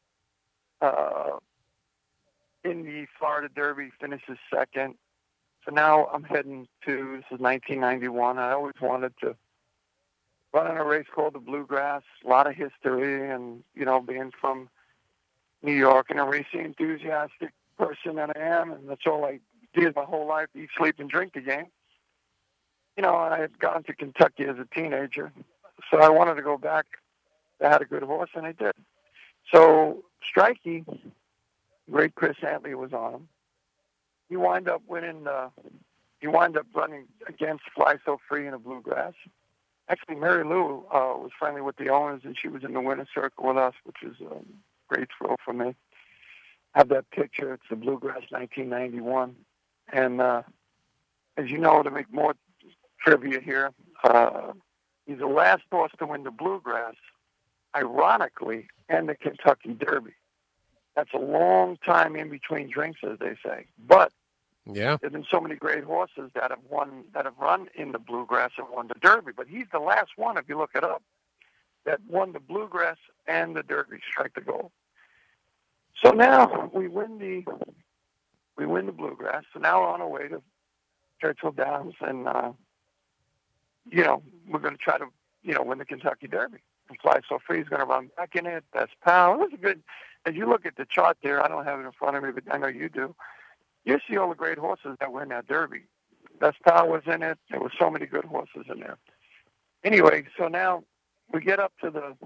Uh, in the Florida Derby, finishes second. So now I'm heading to, this is nineteen ninety-one. I always wanted to run in a race called the Bluegrass. A lot of history, and, you know, being from New York and a racing enthusiastic person that I am, and that's all I did my whole life, eat, sleep, and drink the game. You know, I had gone to Kentucky as a teenager, so I wanted to go back. I had a good horse, and I did. So Strikey, great Chris Antley was on him. He wound up winning. Uh, he wound up running against Fly So Free in a Bluegrass. Actually, Mary Lou uh, was friendly with the owners, and she was in the winner's circle with us, which was a great thrill for me. I have that picture. It's the Bluegrass, nineteen ninety-one. And uh, as you know, to make more trivia here, uh, he's the last horse to win the Bluegrass, ironically, and the Kentucky Derby. That's a long time in between drinks, as they say. But yeah, there's been so many great horses that have won, that have run in the Bluegrass and won the Derby. But he's the last one, if you look it up, that won the Bluegrass and the Derby, Strike the Gold. So now we win the we win the Bluegrass. So now we're on our way to Churchill Downs, and uh, you know, we're going to try to, you know, win the Kentucky Derby. And Fly So Free is going to run back in it. That's Pal. It was a good. As you look at the chart there, I don't have it in front of me, but I know you do. You see all the great horses that were in that Derby. Best Pal was in it. There were so many good horses in there. Anyway, so now we get up to the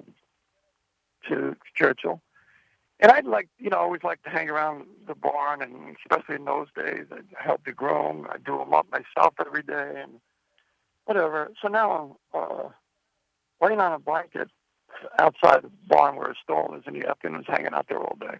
to Churchill, and I'd like, you know, I always like to hang around the barn, and especially in those days, I help the groom. I do them up myself every day, and whatever. So now I'm uh, laying on a blanket outside the barn where a stall is, and the Epkin was hanging out there all day.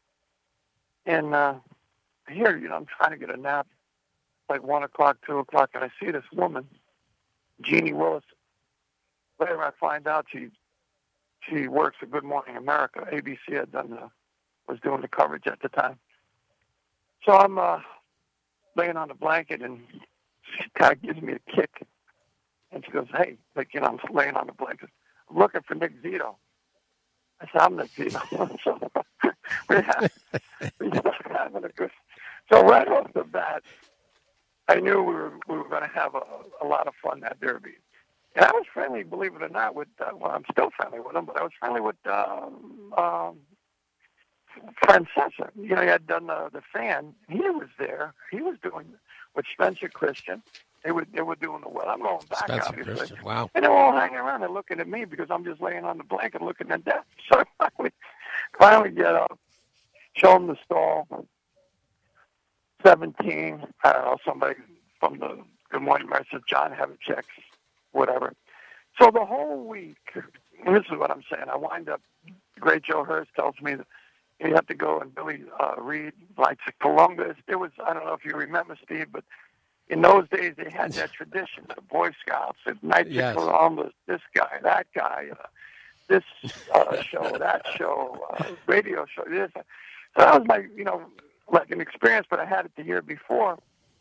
And uh, here, you know, I'm trying to get a nap, like one o'clock, two o'clock, and I see this woman, Jeannie Willis. Later, I find out she she works for Good Morning America. A B C had done the, was doing the coverage at the time. So I'm uh, laying on the blanket, and she kind of gives me a kick, and she goes, "Hey," like, you know, I'm laying on the blanket. I'm looking for Nick Zito. I said, "I'm Nick Zito." so we had, we had having a good. So right off the bat, I knew we were we were going to have a, a lot of fun that Derby. And I was friendly, believe it or not, with uh, well, I'm still friendly with him, but I was friendly with um, um, Francesa. You know, he had done the the fan. He was there. He was doing with Spencer Christian. They were they were doing the well. I'm going back, Spencer obviously. Christian, wow. And they're all hanging around and looking at me because I'm just laying on the blanket looking at death. So I finally, finally get up, show them the stall. seventeen, I don't know, somebody from the Good Morning America, John Havlicek, whatever. So the whole week, and this is what I'm saying, I wind up, the great Joe Hurst tells me that you have to go, and Billy uh, Reed, like to Columbus. There was, I don't know if you remember, Steve, but in those days they had that tradition, the Boy Scouts, at Nights Yes. of Columbus, this guy, that guy, uh, this uh, show, that show, uh, radio show, this. So that was my, you know, like an experience, but I had it the year before.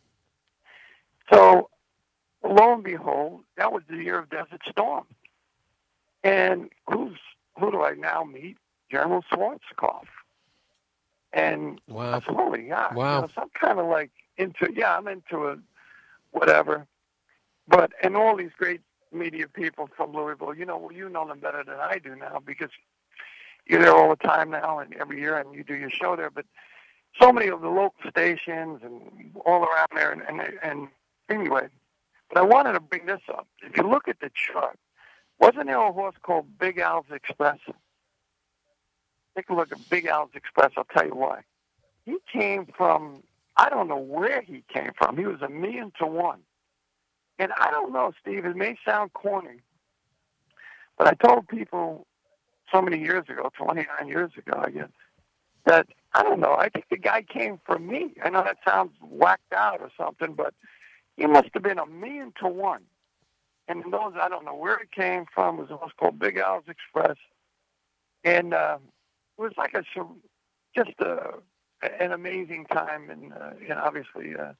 So lo and behold, that was the year of Desert Storm. And who's who do I now meet? General Schwarzkopf. And wow. I said, holy God. Wow. You know, so I'm kind of like into, yeah, I'm into it, whatever. But, and all these great media people from Louisville, you know, well, you know them better than I do now because you're there all the time now and every year and you do your show there. But so many of the local stations and all around there. And, and, and anyway, but I wanted to bring this up. If you look at the chart, wasn't there a horse called Big Al's Express? Take a look at Big Al's Express. I'll tell you why. He came from, I don't know where he came from. He was a million to one. And I don't know, Steve, it may sound corny, but I told people so many years ago, twenty-nine years ago, I guess, that, I don't know, I think the guy came from me. I know that sounds whacked out or something, but he must have been a million to one. And those, I don't know where it came from. It was a horse called Big Al's Express. And uh, it was like a, just a, an amazing time. And, uh, and obviously, uh,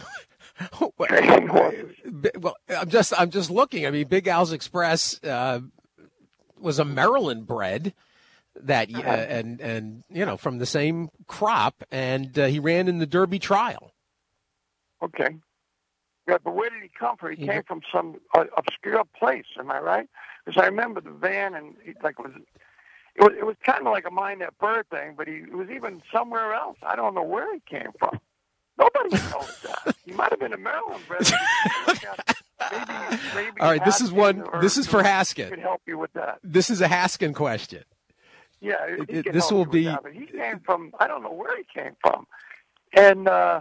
well, I'm just I'm just looking. I mean, Big Al's Express uh, was a Maryland bred that uh, and and you know from the same crop, and uh, he ran in the Derby trial. Okay, yeah, but where did he come from? He, he came from some uh, obscure place. Am I right? Because I remember the van, and he, like was it was it was kind of like a Mind That Bird thing, but he it was even somewhere else. I don't know where he came from. Nobody knows that. He might have been a Maryland bred. maybe, maybe All right, this is one. This is for Haskin. Could help you with that. This is a Haskin question. Yeah, he it, can this help will you be. With that, but he came from. I don't know where he came from, and uh,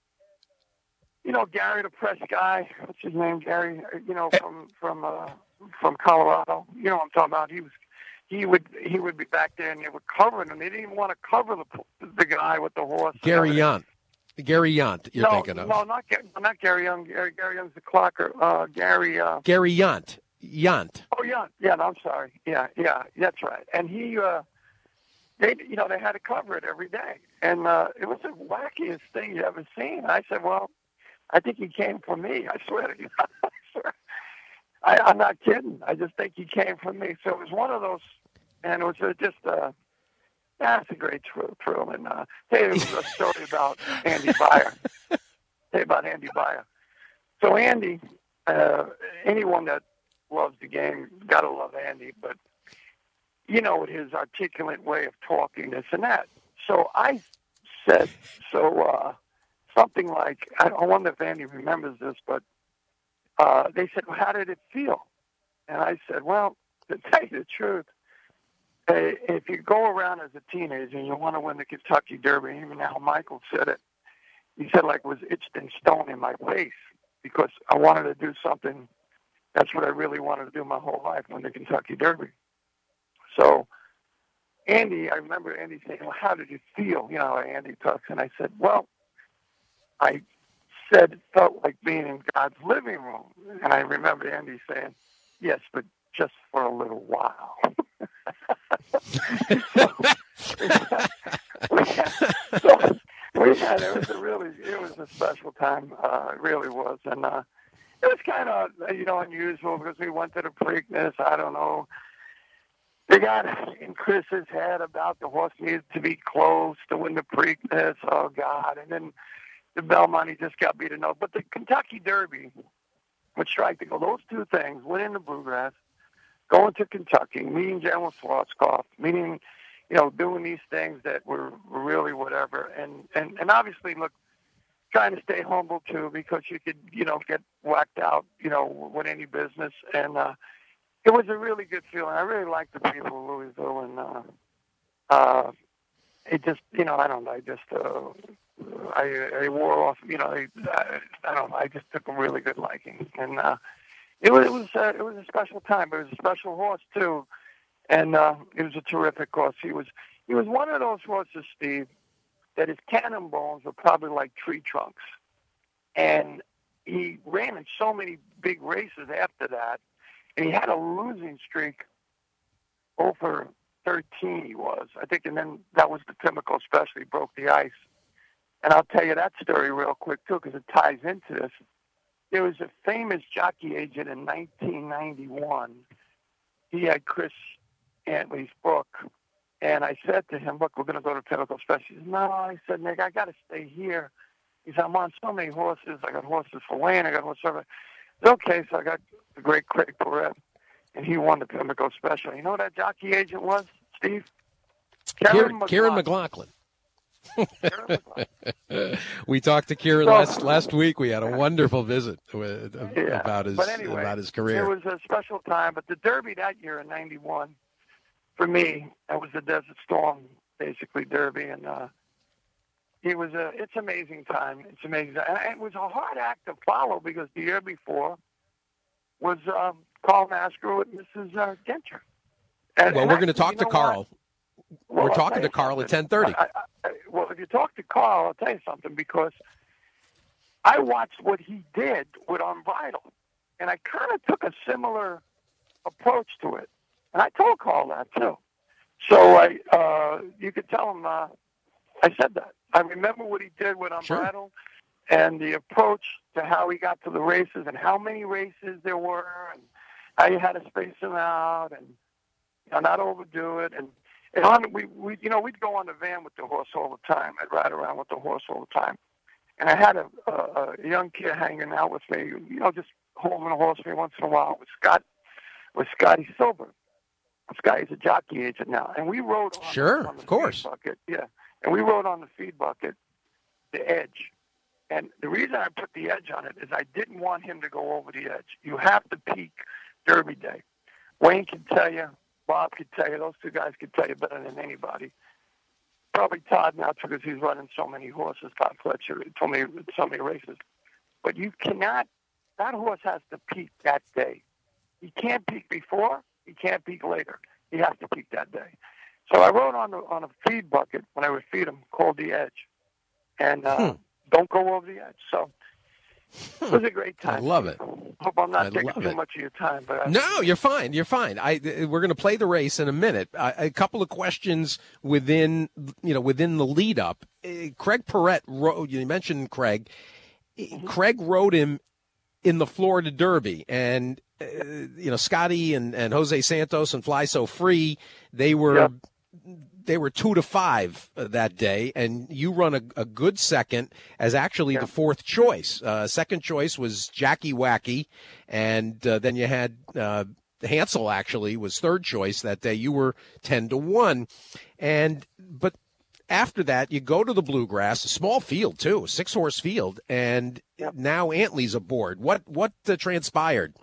you know Gary, the press guy. What's his name? Gary. You know from from uh, from Colorado. You know what I'm talking about. He was. He would he would be back there, and they would cover him. They didn't even want to cover the the guy with the horse. Gary Yount. Gary Yount, you're no, thinking of. No, not not Gary Young. Gary, Gary Young's the clocker. Uh, Gary. Uh, Gary Yount. Yount. Oh, Yount. Yeah, no, I'm sorry. Yeah, yeah, that's right. And he, uh, they, you know, they had to cover it every day, and uh, it was the wackiest thing you ever seen. I said, well, I think he came from me. I swear to you. I swear. I, I'm not kidding. I just think he came from me. So it was one of those, and it was uh, just. Uh, That's a great thrill, thrill. And uh, hey, there was a story about Andy Beyer. Hey, about Andy Beyer. So Andy, uh, anyone that loves the game, gotta love Andy. But you know, with his articulate way of talking, this and that. So I said, so uh, something like, I, I wonder if Andy remembers this, but uh, they said, well, how did it feel? And I said, well, to tell you the truth. Uh, if you go around as a teenager and you want to win the Kentucky Derby, even now Michael said it, he said like it was etched in stone in my face because I wanted to do something. That's what I really wanted to do my whole life, win the Kentucky Derby. So Andy, I remember Andy saying, well, how did you feel? You know, Andy talks. And I said, well, I said it felt like being in God's living room. And I remember Andy saying, yes, but just for a little while. so, we had, so we had, it was a really, it was a special time. Uh, it really was. And uh, it was kind of, you know, unusual because we went to the Preakness. I don't know. They got in Chris's head about the horse needed to be close to win the Preakness. Oh, God. And then the Belmont, he just got beaten up. But the Kentucky Derby would strike to go. Those two things, winning the Bluegrass, going to Kentucky, meeting General Schwarzkopf, meeting, you know, doing these things that were really whatever. And, and, and obviously, look, trying to stay humble, too, because you could, you know, get whacked out, you know, with any business. And uh, it was a really good feeling. I really liked the people of Louisville. And uh, uh, it just, you know, I don't know, I just, uh, I, I wore off, you know, I, I don't know, I just took a really good liking. And, uh, It was it was uh, it was a special time. It was a special horse too, and uh, it was a terrific horse. He was he was one of those horses, Steve, that his cannon bones were probably like tree trunks, and he ran in so many big races after that, and he had a losing streak over thirteen. He was, I think, and then that was the Pimlico Special. He broke the ice, and I'll tell you that story real quick too, because it ties into this. There was a famous jockey agent in nineteen ninety-one. He had Chris Antley's book, And I said to him, look, we're going to go to Pinnacle Special. He said, no, I said, Nick, I got to stay here. He said, I'm on so many horses. I got horses for Wayne. I got horses for... It's okay, so I got the great Craig Perret, and he won the Pinnacle Special. You know what that jockey agent was, Steve? Kieran McLaughlin. Kieran McLaughlin. We talked to Kieran so, last last week. We had a wonderful visit with, uh, yeah. about his anyway, about his career. It was a special time, but the Derby that year in ninety-one, for me, that was the Desert Storm, basically Derby, and uh, it was a it's amazing time. It's amazing, and it was a hard act to follow because the year before was um, Carl Masker with Missus Uh, Genter. And, well, and we're going to talk you to know Carl. Well, we're talking to Carl something. at ten thirty. I, I, well, if you talk to Carl, I'll tell you something, because I watched what he did with Unbridled, and I kind of took a similar approach to it. And I told Carl that, too. So I, uh, you could tell him uh, I said that. I remember what he did with Unbridled sure. and the approach to how he got to the races and how many races there were and how you had to space them out and you know, not overdo it. And And on, we, we, you know, we'd go on the van with the horse all the time. I'd ride around with the horse all the time. And I had a, a, a young kid hanging out with me, you know, just holding a horse for me once in a while. With Scott, with Scotty Silver. Scotty's a jockey agent now, and we rode on, sure, on the of course, feed bucket, yeah. And we rode on the feed bucket, the edge. And the reason I put the edge on it is I didn't want him to go over the edge. You have to peak Derby Day. Wayne can tell you. Bob could tell you, those two guys could tell you better than anybody. Probably Todd now because he's running so many horses. Todd Fletcher told me so many races. But you cannot, that horse has to peak that day. He can't peak before, he can't peak later. He has to peak that day. So I rode on, the, on a feed bucket when I would feed him called The Edge. And uh, hmm. don't go over the edge. So it was a great time. I love it. Hope I'm not I taking too it. much of your time. But I, no, you're fine. You're fine. I we're going to play the race in a minute. I, a couple of questions within you know within the lead up. Uh, Craig Perret wrote. You mentioned Craig. Mm-hmm. Craig rode him in the Florida Derby, and uh, you know Scotty and, and Jose Santos and Fly So Free. They were. Yep. They were two to five uh, that day, and you run a, a good second as actually yeah. the fourth choice. Uh, second choice was Jackie Wacky, and uh, then you had uh, Hansel actually was third choice that day. You were ten to one, and but after that you go to the Bluegrass, a small field too, a six horse field, and yeah. now Antley's aboard. What what uh, transpired?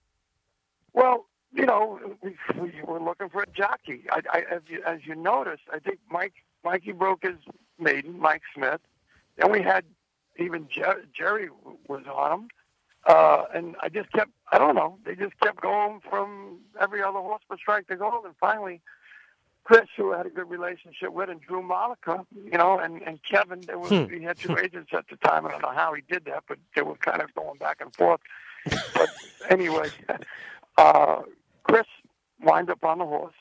Well. You know, we, we were looking for a jockey. I, I, as you as you noticed, I think Mike Mikey broke his maiden, Mike Smith. Then we had even Jer- Jerry was on him, uh, and I just kept. I don't know. They just kept going from every other horse but Strike to Gold, and finally, Chris, who I had a good relationship with, and Drew Malika, you know, and, and Kevin. There was hmm. he had two agents at the time. I don't know how he did that, but they were kind of going back and forth. But anyway. Uh, Chris wound up on the horse,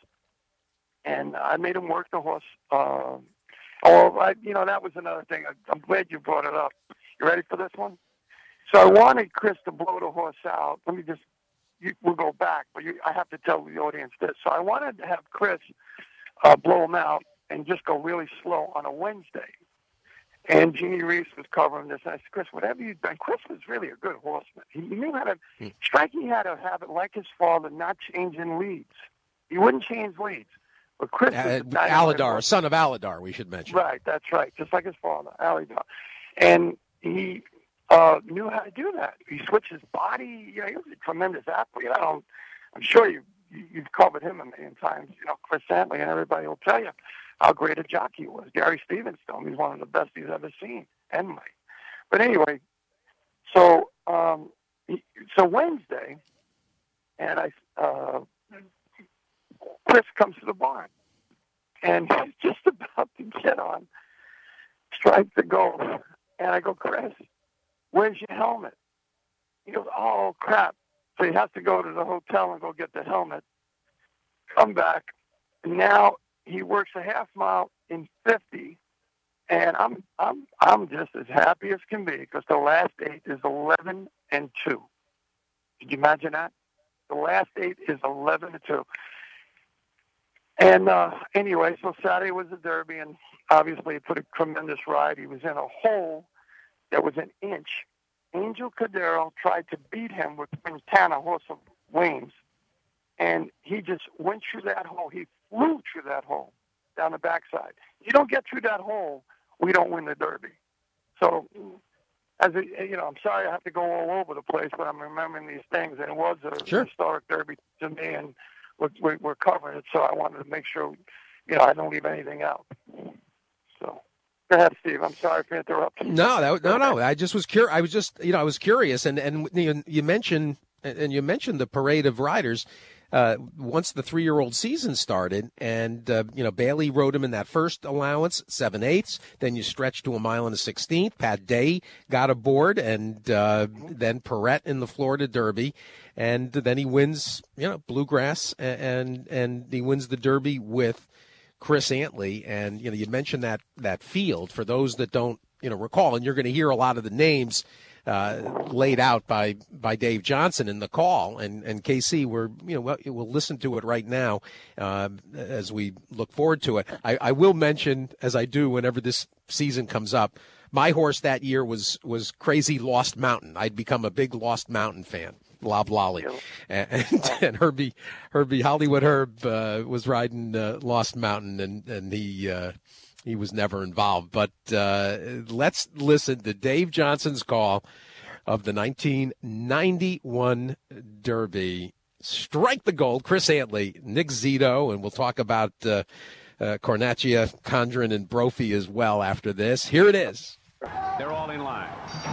and I made him work the horse. Uh, oh, I, you know, that was another thing. I, I'm glad you brought it up. You ready for this one? So I wanted Chris to blow the horse out. Let me just, you, we'll go back, but you, I have to tell the audience this. So I wanted to have Chris uh, blow him out and just go really slow on a Wednesday. And Jeannie Reese was covering this, and I said, Chris, whatever you've done, Chris was really a good horseman. He knew how to, hmm. Strikey had to have it like his father, not changing leads. He wouldn't change leads. But Chris uh, was Aladar, son of Aladar, we should mention. Right, that's right, just like his father, Aladar. And he uh, knew how to do that. He switched his body. You know, he was a tremendous athlete. I don't, I'm sure you, you've covered him a million times. You know, Chris Antley, and everybody will tell you how great a jockey he was. Gary Stevens told me he's one of the best he's ever seen, and Mike. But anyway, so um, he, so Wednesday, and I uh, Chris comes to the barn, and he's just about to get on Strike the Gold, and I go, Chris, where's your helmet? He goes, oh crap! So he has to go to the hotel and go get the helmet. Come back, and now he works a half mile in fifty, and I'm I'm I'm just as happy as can be because the last eight is eleven and two. Did you imagine that? The last eight is eleven and two. And uh, anyway, so Saturday was the Derby, and obviously he put a tremendous ride. He was in a hole that was an inch. Angel Cordero tried to beat him with Quintana, horse of Wayne's, and he just went through that hole. He flew through that hole down the backside. You don't get through that hole, we don't win the Derby. So, as a, you know, I'm sorry I have to go all over the place, but I'm remembering these things, and it was a Sure. historic Derby to me, and we're, we're, we're covering it, so I wanted to make sure, you know, I don't leave anything out. So, go ahead, Steve. I'm sorry for interrupting. No, that, no, no. I just was curious. I was just, you know, I was curious, and and you, you mentioned and you mentioned the parade of riders. Uh, once the three-year-old season started, and uh, you know Bailey rode him in that first allowance, seven eighths. Then you stretched to a mile and a sixteenth. Pat Day got aboard, and uh, then Perrette in the Florida Derby, and then he wins, you know, Bluegrass, and and he wins the Derby with Chris Antley. And you know, you mentioned that that field for those that don't, you know, recall, and you're going to hear a lot of the names Uh, laid out by, by Dave Johnson in the call, and, and K C, we're you know we'll, we'll listen to it right now uh, as we look forward to it. I, I will mention, as I do whenever this season comes up, my horse that year was was Crazy Lost Mountain. I'd become a big Lost Mountain fan. Lob Lolly, and, and, and Herbie Herbie Hollywood Herb uh, was riding uh, Lost Mountain, and and he. Uh, He was never involved. But uh, let's listen to Dave Johnson's call of the nineteen ninety-one Derby. Strike the Gold, Chris Antley, Nick Zito, and we'll talk about uh, uh, Cornacchia, Condren, and Brophy as well after this. Here it is. They're all in line.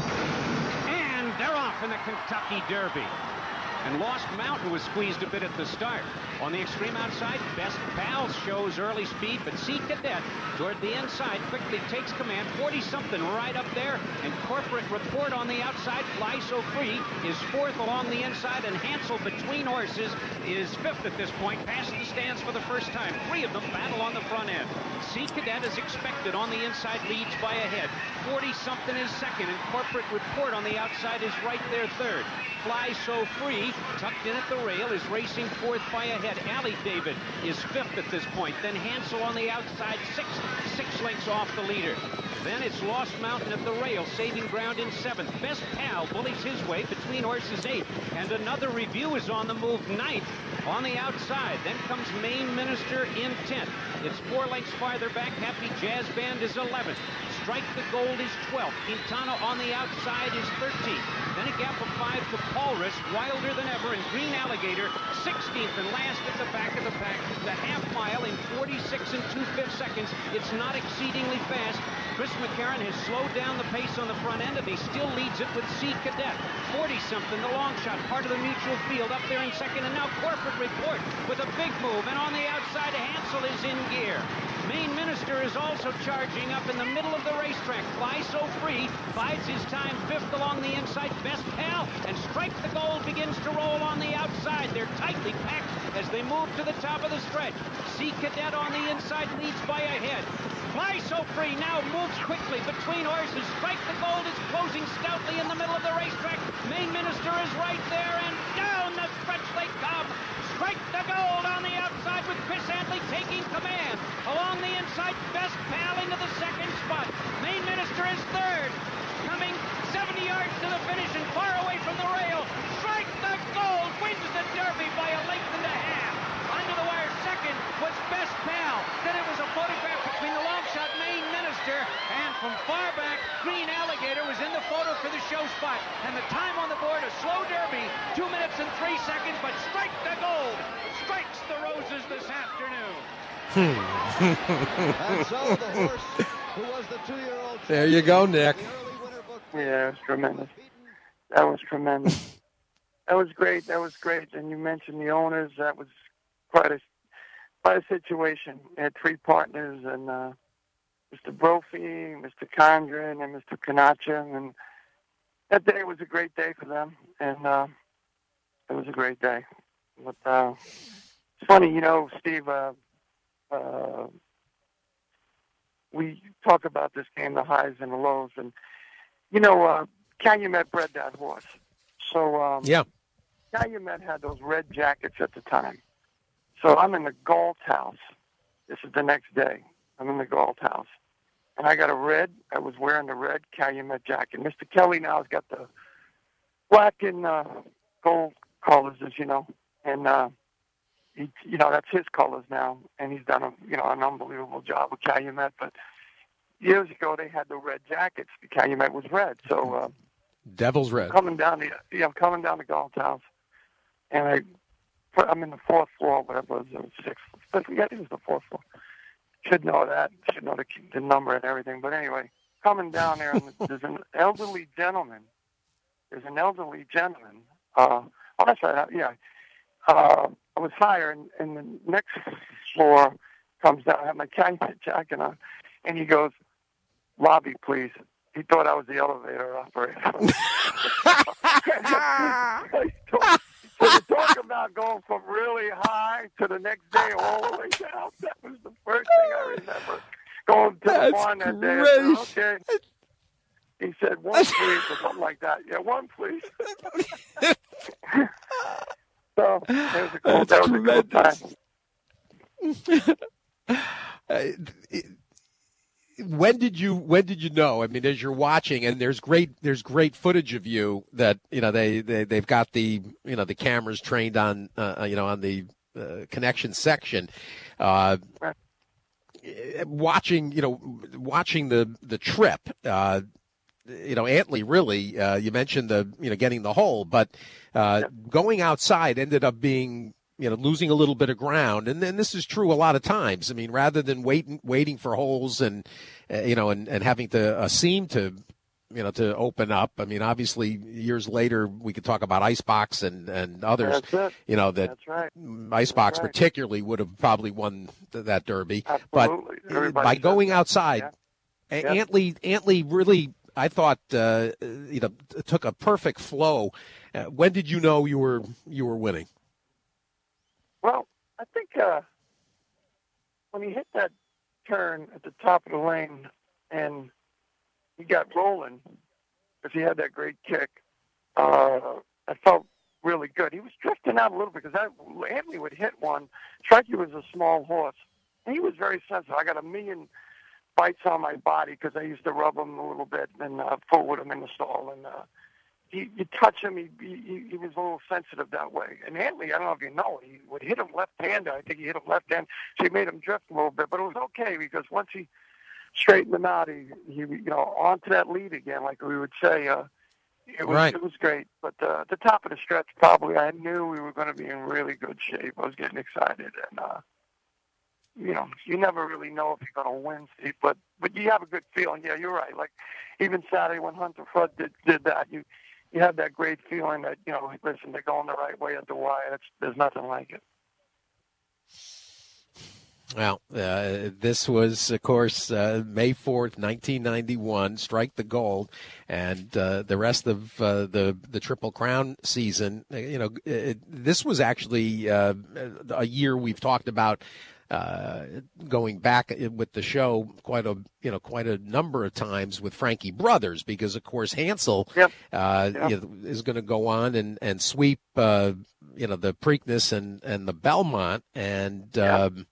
And they're off in the Kentucky Derby. And Lost Mountain was squeezed a bit at the start. On the extreme outside, Best Pals shows early speed, but Sea Cadet toward the inside quickly takes command. forty-something right up there, and Corporate Report on the outside. Fly So Free is fourth along the inside, and Hansel Between Horses is fifth at this point. Past the stands for the first time. Three of them battle on the front end. Sea Cadet is expected on the inside, leads by a head. forty-something is second, and Corporate Report on the outside is right there third. Fly So Free, tucked in at the rail, is racing fourth by a head. Allie David is fifth at this point. Then Hansel on the outside, sixth, six lengths off the leader. Then it's Lost Mountain at the rail, saving ground in seventh. Best Pal bullies his way, Between Horses eighth. And Another Review is on the move, ninth on the outside. Then comes Main Minister in tenth. It's four lengths farther back. Happy Jazz Band is eleventh. Strike the Gold is twelfth. Quintana on the outside is thirteenth. Then a gap of five to Paulrus, Wilder Than Ever, and Green Alligator, sixteenth and last at the back of the pack. The half mile in forty-six and two-fifths seconds. It's not exceedingly fast. Chris McCarron has slowed down the pace on the front end, and he still leads it with Sea Cadet. forty-something, the long shot, part of the mutual field, up there in second, and now Corporate Report with a big move, and on the outside, Hansel is in gear. Main Minister is also charging up in the middle of the racetrack. Fly So Free bides his time fifth along the inside. Best Pal and Strike the Gold begins to roll on the outside. They're tightly packed as they move to the top of the stretch. Sea Cadet on the inside leads by a head. Fly So Free now moves quickly between horses. Strike the Gold is closing stoutly in the middle of the racetrack. Main Minister is right there, and down the stretch they come. Strike the Gold on the outside with Chris Antley taking command. Along the inside, Best Pal into the second spot. Main Minister is third. Coming seventy yards to the finish and far away from the rail. Strike the Gold wins the Derby by a length and a half. Under the wire second was Best Pal. Then it was a photograph between the long shot Main Minister, and from far back, Green Alligator was in the photo for the show spot. And the time on the board, a slow Derby, two minutes and three seconds, but Strike the Gold strikes the roses this afternoon. And so the horse who was the two-year-old... There you go, Nick. Yeah, it was tremendous. That was tremendous. That was great. That was great. And you mentioned the owners. That was quite a quite a situation. They had three partners, and uh, Mister Brophy, Mister Condren, and Mister Cornacchia. And that day was a great day for them. And uh, it was a great day. But uh, it's funny, you know, Steve. Uh, uh, we talk about this game, the highs and the lows, and you know, uh, Calumet bred that horse. So um, yeah, Calumet had those red jackets at the time. So I'm in the Galt house. This is the next day. I'm in the Galt house. And I got a red, I was wearing the red Calumet jacket. Mister Kelly now has got the black and uh, gold colors, as you know. And, uh, he, you know, that's his colors now. And he's done, a, you know, an unbelievable job with Calumet. But years ago, they had the red jackets. The Calumet was red. So, uh, Devil's red. Coming down the, yeah, I'm coming down the Galt house. And I, I'm in the fourth floor, whatever it was, it was sixth. I think it was the fourth floor. Should know that. Should know the, the number and everything. But anyway, coming down there, and there's an elderly gentleman. There's an elderly gentleman. Uh, oh, that's right. Yeah. Uh, I was higher, and, and the next floor comes down. I have my Calumet jacket on, and he goes, "Lobby, please." He thought I was the elevator operator. So you talk about going from really high to the next day all the way down. That was the first thing I remember. Going to That's the barn that day. I said, okay. He said, one please, or something like that. Yeah, one please. So that was a cool, that was a cool time. uh, it, When did you when did you know? I mean, as you're watching, and there's great there's great footage of you that you know they, they they've got the you know the cameras trained on uh, you know on the uh, connection section. Uh, watching you know watching the the trip. Uh, you know, Antley really. Uh, you mentioned the you know getting the hole, but uh, going outside ended up being. You know, losing a little bit of ground, and then this is true a lot of times. I mean, rather than waiting, waiting for holes, and uh, you know, and, and having to a seam to, you know, to open up. I mean, obviously, years later, we could talk about Icebox and and others. That's it. You know that That's right. Icebox That's right. particularly would have probably won th- that derby. Absolutely. But Everybody by says going that. outside, Yeah. A- Antley Antley really, I thought, uh, you know, took a perfect flow. Uh, when did you know you were you were winning? Well, I think uh, when he hit that turn at the top of the lane and he got rolling, because he had that great kick, uh, I felt really good. He was drifting out a little bit because Anthony would hit one. Strikey was a small horse, and he was very sensitive. I got a million bites on my body because I used to rub him a little bit and uh, fool with him in the stall, and uh, He, you touch him, he, he he was a little sensitive that way. And Antley, I don't know if you know, he would hit him left-handed. I think he hit him left-handed. So he made him drift a little bit. But it was okay because once he straightened him out, he, he you know, onto that lead again, like we would say. Uh, it was right. It was great. But uh, at the top of the stretch, probably, I knew we were going to be in really good shape. I was getting excited. And, uh, you know, you never really know if you're going to win, Steve. But, but you have a good feeling. Yeah, you're right. Like, even Saturday when Hunter Flood did, did that, you You have that great feeling that, you know, listen, they're going the right way at the wire. It's, there's nothing like it. Well, uh, this was, of course, uh, May fourth, nineteen ninety-one, Strike the Gold, and uh, the rest of uh, the the Triple Crown season. You know, it, this was actually uh, a year we've talked about uh, going back with the show quite a you know quite a number of times with Frankie Brothers, because of course Hansel yep. uh, yep. You know, is going to go on and and sweep uh, you know the Preakness and and the Belmont and. Yep. Um,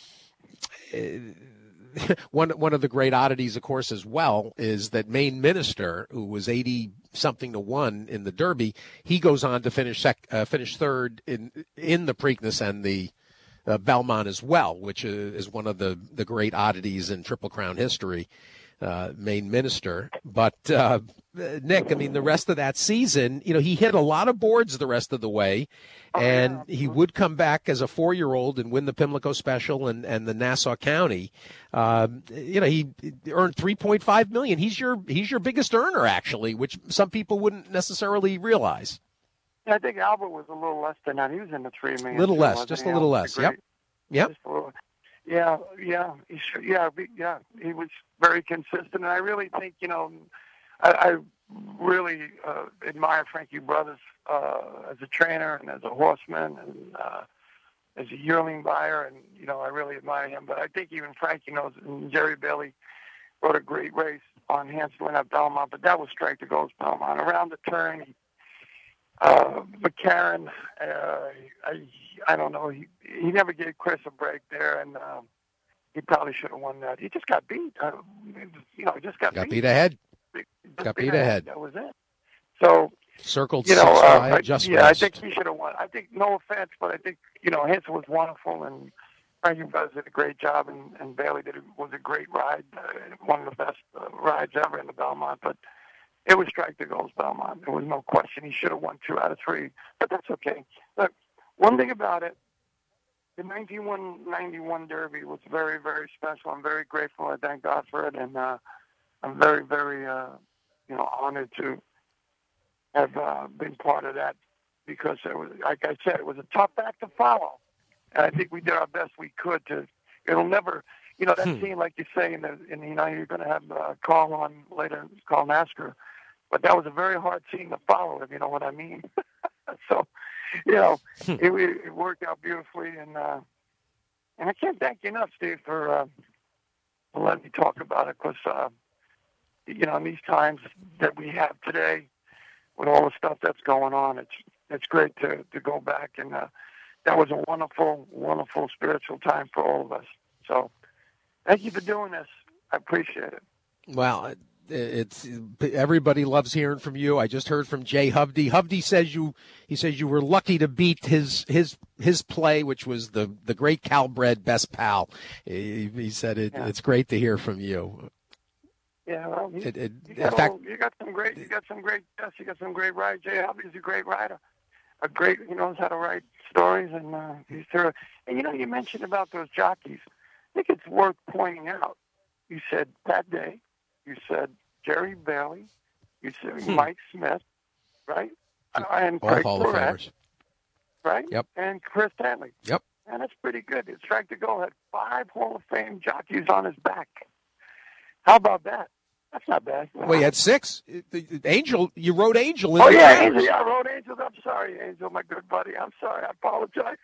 one one of the great oddities, of course, as well, is that Maine Minister, who was eighty something to one in the Derby, he goes on to finish sec, uh, finish third in in the Preakness and the uh, Belmont as well, which is, is one of the, the great oddities in Triple Crown history. Uh, Maine Minister, but uh, Nick, I mean, the rest of that season, you know, he hit a lot of boards the rest of the way, oh, and yeah. he would come back as a four-year-old and win the Pimlico Special and, and the Nassau County. Uh, you know, he earned three point five million dollars. He's your he's your biggest earner, actually, which some people wouldn't necessarily realize. Yeah, I think Albert was a little less than that. He was in the three million. Little too, less, just a little less. Yep. Yep. Just a little. Yeah, yeah, he should, yeah, yeah. He was very consistent, and I really think, you know, I, I really uh, admire Frankie Brothers uh, as a trainer and as a horseman and uh, as a yearling buyer, and you know, I really admire him. But I think even Frankie knows. And Jerry Bailey rode a great race on Hansel and at Belmont, but that was Strike the Gold's Belmont. Around the turn, he Uh, McCarron, uh, I I don't know. He he never gave Chris a break there, and um, he probably should have won that. He just got beat. Uh, you know, just got, got beat. beat ahead. Just Got beat ahead. That was it. So circled you know, six uh, five, I, just yeah, missed. I think he should have won. I think no offense, but I think you know Hansen was wonderful, and Frankie Brothers did a great job, and, and Bailey did a, was a great ride, uh, one of the best uh, rides ever in the Belmont. But it was strike to goals Belmont. There was no question. He should have won two out of three, but that's okay. Look, one thing about it, the nineteen ninety-one Derby was very, very special. I'm very grateful. I thank God for it, and uh, I'm very, very, uh, you know, honored to have uh, been part of that because it was, like I said, it was a tough act to follow. And I think we did our best we could to. It'll never, you know, that Hmm. scene, like you say, in the, in the, you know, you're going to have uh, Carl on later, Carl Nasker, but that was a very hard scene to follow, if you know what I mean. So, you know, it, it worked out beautifully, and uh, and I can't thank you enough, Steve, for, uh, for letting me talk about it, because uh, you know, in these times that we have today, with all the stuff that's going on, it's it's great to to go back and. Uh, That was a wonderful, wonderful spiritual time for all of us. So thank you for doing this. I appreciate it. Well, it's everybody loves hearing from you. I just heard from Jay Hovde. Hovde says you he says you were lucky to beat his his his play, which was the the great Calbred Best Pal. He, he said it, Yeah. it's great to hear from you. Yeah, well, you, It, it, you, in got, fact, all- you got some great, you got some great tests. You got some great rides. Jay Hovde's a great rider. A great, he knows how to write stories, and uh, he's thorough. And you know, you mentioned about those jockeys. I think it's worth pointing out. You said Pat Day, you said Jerry Bailey, you said Hmm. Mike Smith, right? Uh, and all Craig Hall of Florett, Famers. right? Yep. And Chris Stanley. Yep. And that's pretty good. It's Strike to Go had five Hall of Fame jockeys on his back. How about that? That's not bad. Well, you had six. Angel, you wrote Angel in Oh, the yeah, letters. Angel. Yeah, I wrote Angel. I'm sorry, Angel, my good buddy. I'm sorry. I apologize.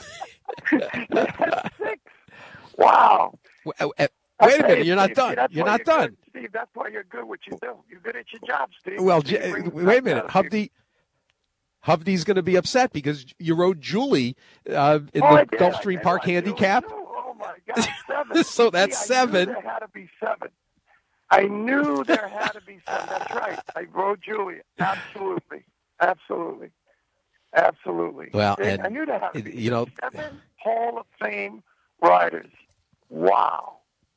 Six. Wow. Wait a minute, Hey, you're not Steve, done. see, that's You're why not done. Good, Steve, that's why you're good what you do. You're good at your job, Steve. Well, You J- bring wait a minute. out of people. Hovde, Hovde's going to be upset because you rode Julie uh, in Oh, I the did. Gulfstream I Park did. I knew handicap. it, too. Oh, my God. Seven. So that's See, I knew seven. there had to be seven. I knew there had to be seven. That's right. I rode Julie. Absolutely. Absolutely. Absolutely. Well, I and, knew there had to be you know, seven Hall of Fame riders. Wow.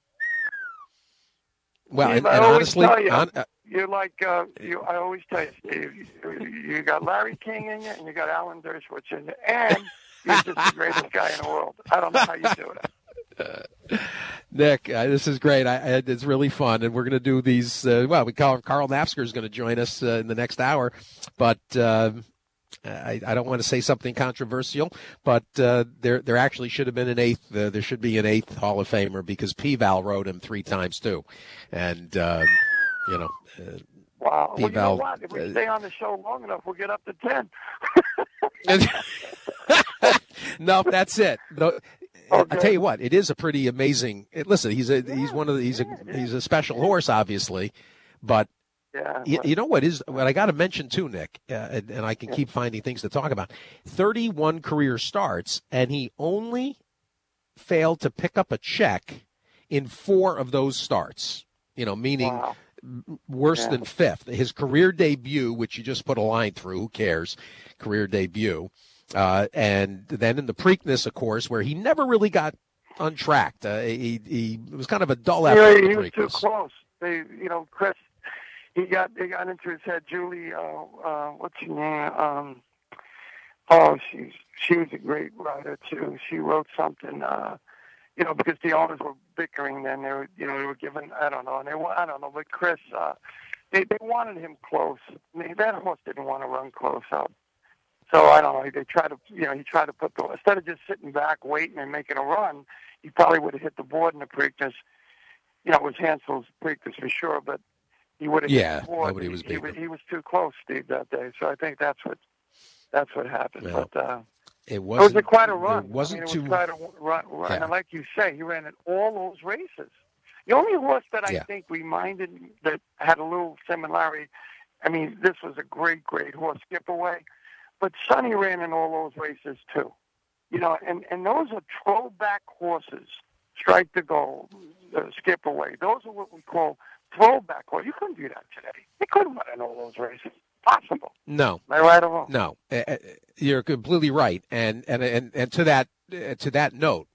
well, Steve, and, I and always honestly, tell you, on, uh, you're like, uh, you, I always tell you, Steve, you, you got Larry King in you, and you got Alan Dershowitz in you, and you're just the greatest guy in the world. I don't know how you do it. Nick, uh, this is great. I, I, it's really fun, and we're going to do these. Uh, well, we call Carl Nafsker is going to join us uh, in the next hour, but uh, I, I don't want to say something controversial. But uh, there, there actually should have been an eighth. Uh, there should be an eighth Hall of Famer because P-Val rode him three times too, and uh, you know. Uh, Wow. Well, you know P-Val, what? If we uh, stay on the show long enough, we'll get up to ten. No, that's it. No, Okay. I tell you what, it is a pretty amazing. It, listen, he's a he's one of the, he's a he's a special horse, obviously, but Yeah. you, you know what is what I got to mention too, Nick, uh, and, and I can keep finding things to talk about. thirty-one career starts, and he only failed to pick up a check in four of those starts. You know, meaning Wow. m- worse Yeah. than fifth. His career debut, which you just put a line through, who cares? Career debut. Uh, and then in the Preakness, of course, where he never really got untracked. Uh, he, he it was kind of a dull effort. Yeah, in he the was too Preakness. close. They, you know, Chris, he got they got into his head. Julie, uh, uh, what's her name? Um, oh, she's she was a great writer too. She wrote something, uh, you know, because the owners were bickering. Then they were, you know, they were giving, I don't know, and they, wa- I don't know, but Chris, uh, they they wanted him close. I mean, that horse didn't want to run close up. So I don't know. They tried to, you know, he tried to put the instead of just sitting back waiting and making a run, he probably would have hit the board in the Preakness. You know, it was Hansel's Preakness for sure, but he would have Yeah, hit the board. nobody was he, he, beating was, him. he was too close, Steve, that day. So I think that's what that's what happened. Well, but uh, It it wasn't was a quite a run. It wasn't I mean, it too. was quite a run. run. Yeah. And like you say, he ran in all those races. The only horse that I Yeah. think reminded that had a little similarity. I mean, this was a great, great horse. Skip Away. but Sonny ran in all those races too. You know, and, and those are throwback horses. Strike the goal, uh, skip away. Those are what we call throwback horses. You couldn't do that today. You couldn't run in all those races. Possible. No. Am I right or wrong? No. Uh, you're completely right. And and and, and to that uh, to that note,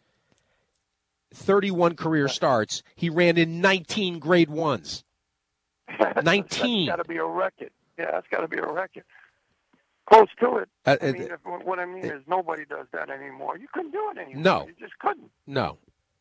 thirty-one career starts. He ran in nineteen grade ones. nineteen. That's got to be a record. Yeah, that's got to be a record. Close to it. Uh, I mean, if, what I mean is nobody does that anymore. You couldn't do it anymore. No. You just couldn't. No.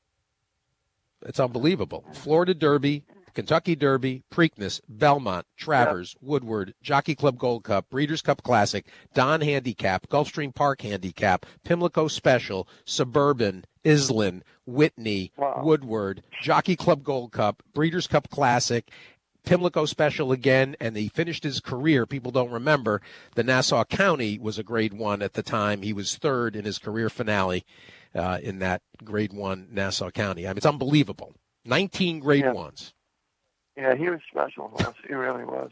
It's unbelievable. Florida Derby, Kentucky Derby, Preakness, Belmont, Travers, yep. Woodward, Jockey Club Gold Cup, Breeders' Cup Classic, Don Handicap, Gulfstream Park Handicap, Pimlico Special, Suburban, Island, Whitney, wow. Woodward, Jockey Club Gold Cup, Breeders' Cup Classic, Pimlico Special again, and he finished his career. People don't remember the Nassau County was a grade one at the time. He was third in his career finale uh, in that grade one Nassau County. I mean, it's unbelievable. nineteen grade yeah. ones. Yeah, he was special. He really was.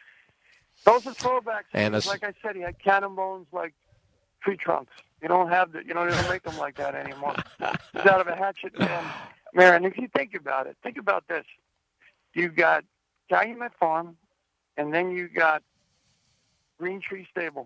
Those are throwbacks. And like I said, he had cannon bones like tree trunks. You don't have the, you know, they don't make them like that anymore. He's out of a hatchet man. Man, if you think about it, think about this. You got Calumet Farm, and then you got Green Tree Stable.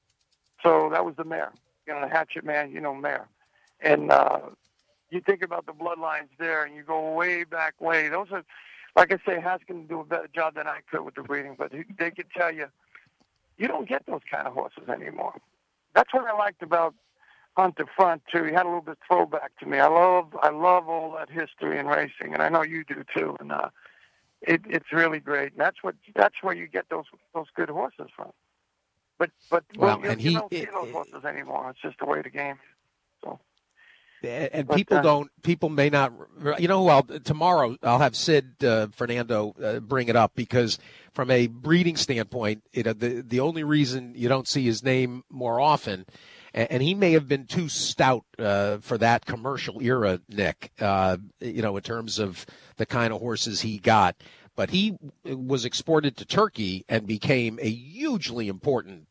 So that was the mare, you know, the hatchet man, you know, mare. And uh, you think about the bloodlines there, and you go way back way. Those are, like I say, Haskin do a better job than I could with the breeding, but he, they could tell you, you don't get those kind of horses anymore. That's what I liked about Hunter Front too. He had a little bit throwback to me. I love, I love all that history in racing, and I know you do too. And uh, It, it's really great. And that's what that's where you get those those good horses from. But but well, you, and you he, don't see it, those horses anymore. It's just the way the game is. So. And, and but, people uh, don't. People may not. You know, well, tomorrow I'll have Sid uh, Fernando uh, bring it up because from a breeding standpoint, you know, the the only reason you don't see his name more often. And he may have been too stout uh, for that commercial era, Nick, uh, you know, in terms of the kind of horses he got. But he was exported to Turkey and became a hugely important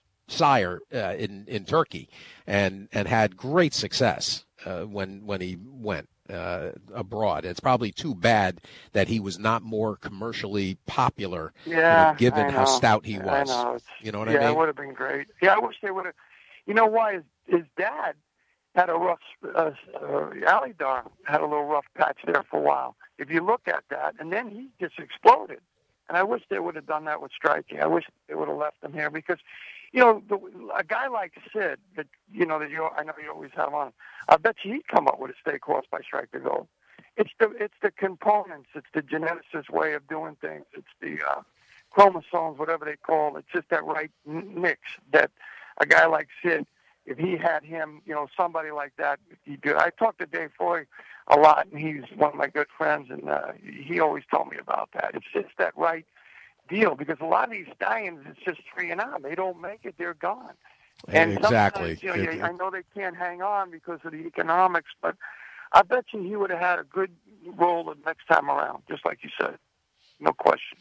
sire uh, in, in Turkey and, and had great success uh, when, when he went uh, abroad. It's probably too bad that he was not more commercially popular, yeah, you know, given I how know. stout he I was. know. It's, you know what yeah, I mean? it would have been great. Yeah, I wish they would have. You know why? His, his dad had a rough, uh, uh, Alidar had a little rough patch there for a while. If you look at that, and then he just exploded. And I wish they would have done that with striking. I wish they would have left him here because, you know, the, a guy like Sid, that you know that you I know you always have on. I bet you he'd come up with a stake horse by Strike the Gold. It's the it's the components. It's the geneticist way of doing things. It's the uh, chromosomes, whatever they call it. It's just that right mix that a guy like Sid, if he had him, you know, somebody like that, he do. I talked to Dave Foy a lot, and he's one of my good friends, and uh, he always told me about that. It's just that right deal, because a lot of these stallions, it's just three and out. They don't make it, they're gone. And exactly. You know, yeah, I know they can't hang on because of the economics, but I bet you he would have had a good role the next time around, just like you said. No question.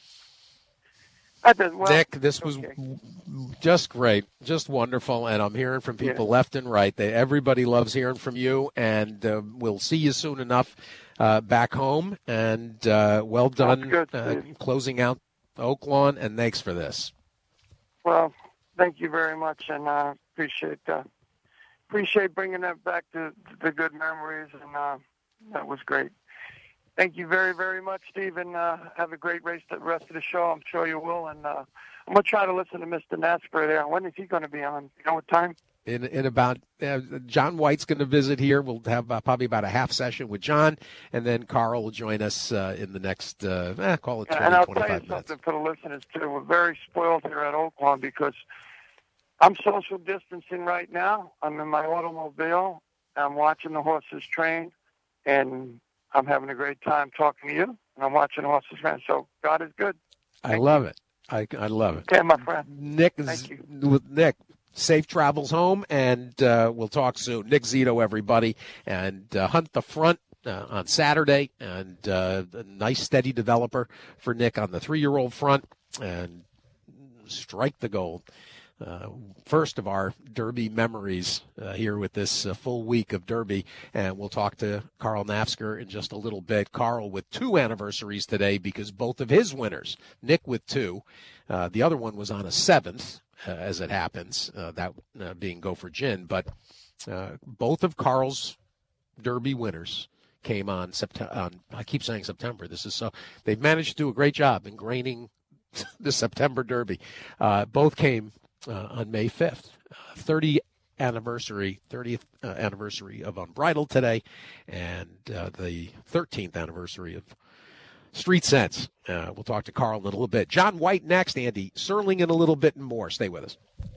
Well, Nick, this was okay. just great, just wonderful, and I'm hearing from people yeah. left and right. They, everybody loves hearing from you, and uh, we'll see you soon enough uh, back home. And uh, well done good, uh, closing out Oaklawn, and thanks for this. Well, thank you very much, and I uh, appreciate uh, appreciate bringing that back to the good memories, and uh, that was great. Thank you very, very much, Steve, and uh, have a great race the rest of the show. I'm sure you will. And uh, I'm going to try to listen to Mister Nasper there. When is he going to be on? You know what time? In in about uh, John White's going to visit here. We'll have uh, probably about a half session with John, and then Carl will join us uh, in the next, uh, eh, call it twenty, and I'll twenty-five tell you minutes. something for the listeners, too. We're very spoiled here at Oaklawn because I'm social distancing right now. I'm in my automobile. I'm watching the horses train, and I'm having a great time talking to you, and I'm watching horses run. So God is good. Thank I love you. it. I, I love it. Okay, my friend. Nick, Thank you. With Nick, safe travels home, and uh, we'll talk soon. Nick Zito, everybody, and uh, Hunt the Front uh, on Saturday, and uh, a nice, steady developer for Nick on the three-year-old front, and Strike the Gold Uh, first of our Derby memories uh, here with this uh, full week of Derby. And we'll talk to Carl Nafzger in just a little bit. Carl with two anniversaries today because both of his winners, Nick with two, uh, the other one was on a seventh, uh, as it happens, uh, that uh, being Gopher Gin. But uh, both of Carl's Derby winners came on September. On, I keep saying September. This is so they've managed to do a great job ingraining the September Derby. Uh, both came Uh, on May fifth, uh, thirtieth anniversary, thirtieth uh, anniversary of Unbridled today, and uh, the thirteenth anniversary of Street Sense. Uh, we'll talk to Carl in a little bit. John White next, Andy Serling in a little bit and more. Stay with us.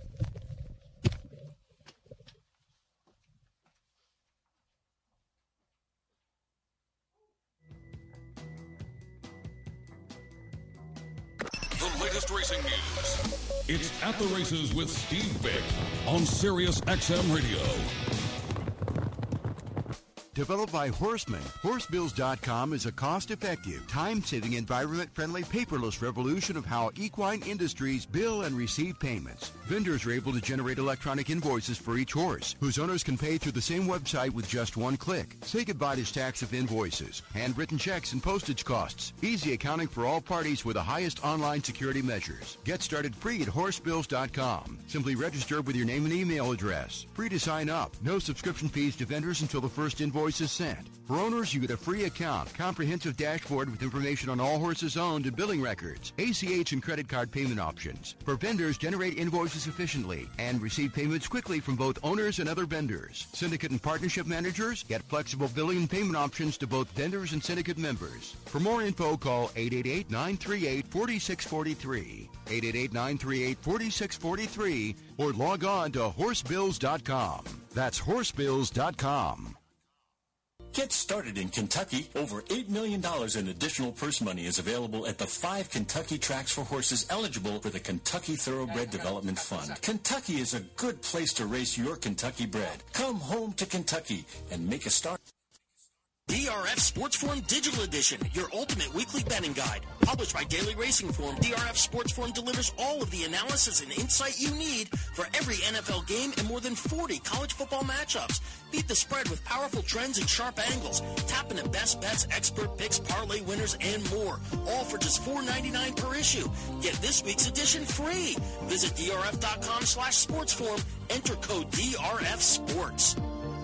The latest racing news. It's At the Races with Steve Bick on Sirius X M Radio. Developed by Horseman, Horsebills dot com is a cost-effective, time-saving, environment-friendly, paperless revolution of how equine industries bill and receive payments. Vendors are able to generate electronic invoices for each horse, whose owners can pay through the same website with just one click. Say goodbye to stacks of invoices, handwritten checks, and postage costs. Easy accounting for all parties with the highest online security measures. Get started free at Horsebills dot com. Simply register with your name and email address. Free to sign up. No subscription fees to vendors until the first invoice is sent. For owners, you get a free account, comprehensive dashboard with information on all horses owned and billing records, A C H and credit card payment options. For vendors, generate invoices efficiently and receive payments quickly from both owners and other vendors. Syndicate and partnership managers get flexible billing and payment options to both vendors and syndicate members. For more info, call eight eight eight, nine three eight, four six four three, eight eight eight, nine three eight, four six four three, or log on to Horsebills dot com. That's Horsebills dot com. Get started in Kentucky. Over eight million dollars in additional purse money is available at the five Kentucky tracks for horses eligible for the Kentucky Thoroughbred Development Fund. Kentucky is a good place to race your Kentucky bred. Come home to Kentucky and make a start. D R F Sports Forum Digital Edition, your ultimate weekly betting guide. Published by Daily Racing Form, D R F Sports Forum delivers all of the analysis and insight you need for every N F L game and more than forty college football matchups. Beat the spread with powerful trends and sharp angles. Tap into best bets, expert picks, parlay winners, and more. All for just four ninety-nine per issue. Get this week's edition free. Visit D R F dot com slash sports forum. Enter code D R F Sports.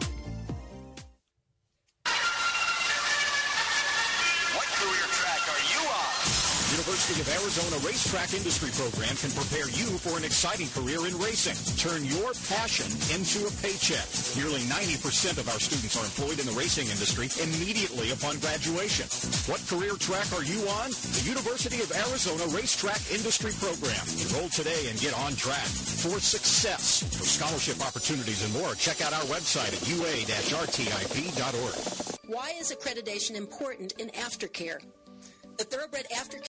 University of Arizona Racetrack Industry Program can prepare you for an exciting career in racing. Turn your passion into a paycheck. Nearly ninety percent of our students are employed in the racing industry immediately upon graduation. What career track are you on? The University of Arizona Racetrack Industry Program. Enroll today and get on track for success. For scholarship opportunities and more, check out our website at U A R T I P dot org. Why is accreditation important in aftercare? The Thoroughbred Aftercare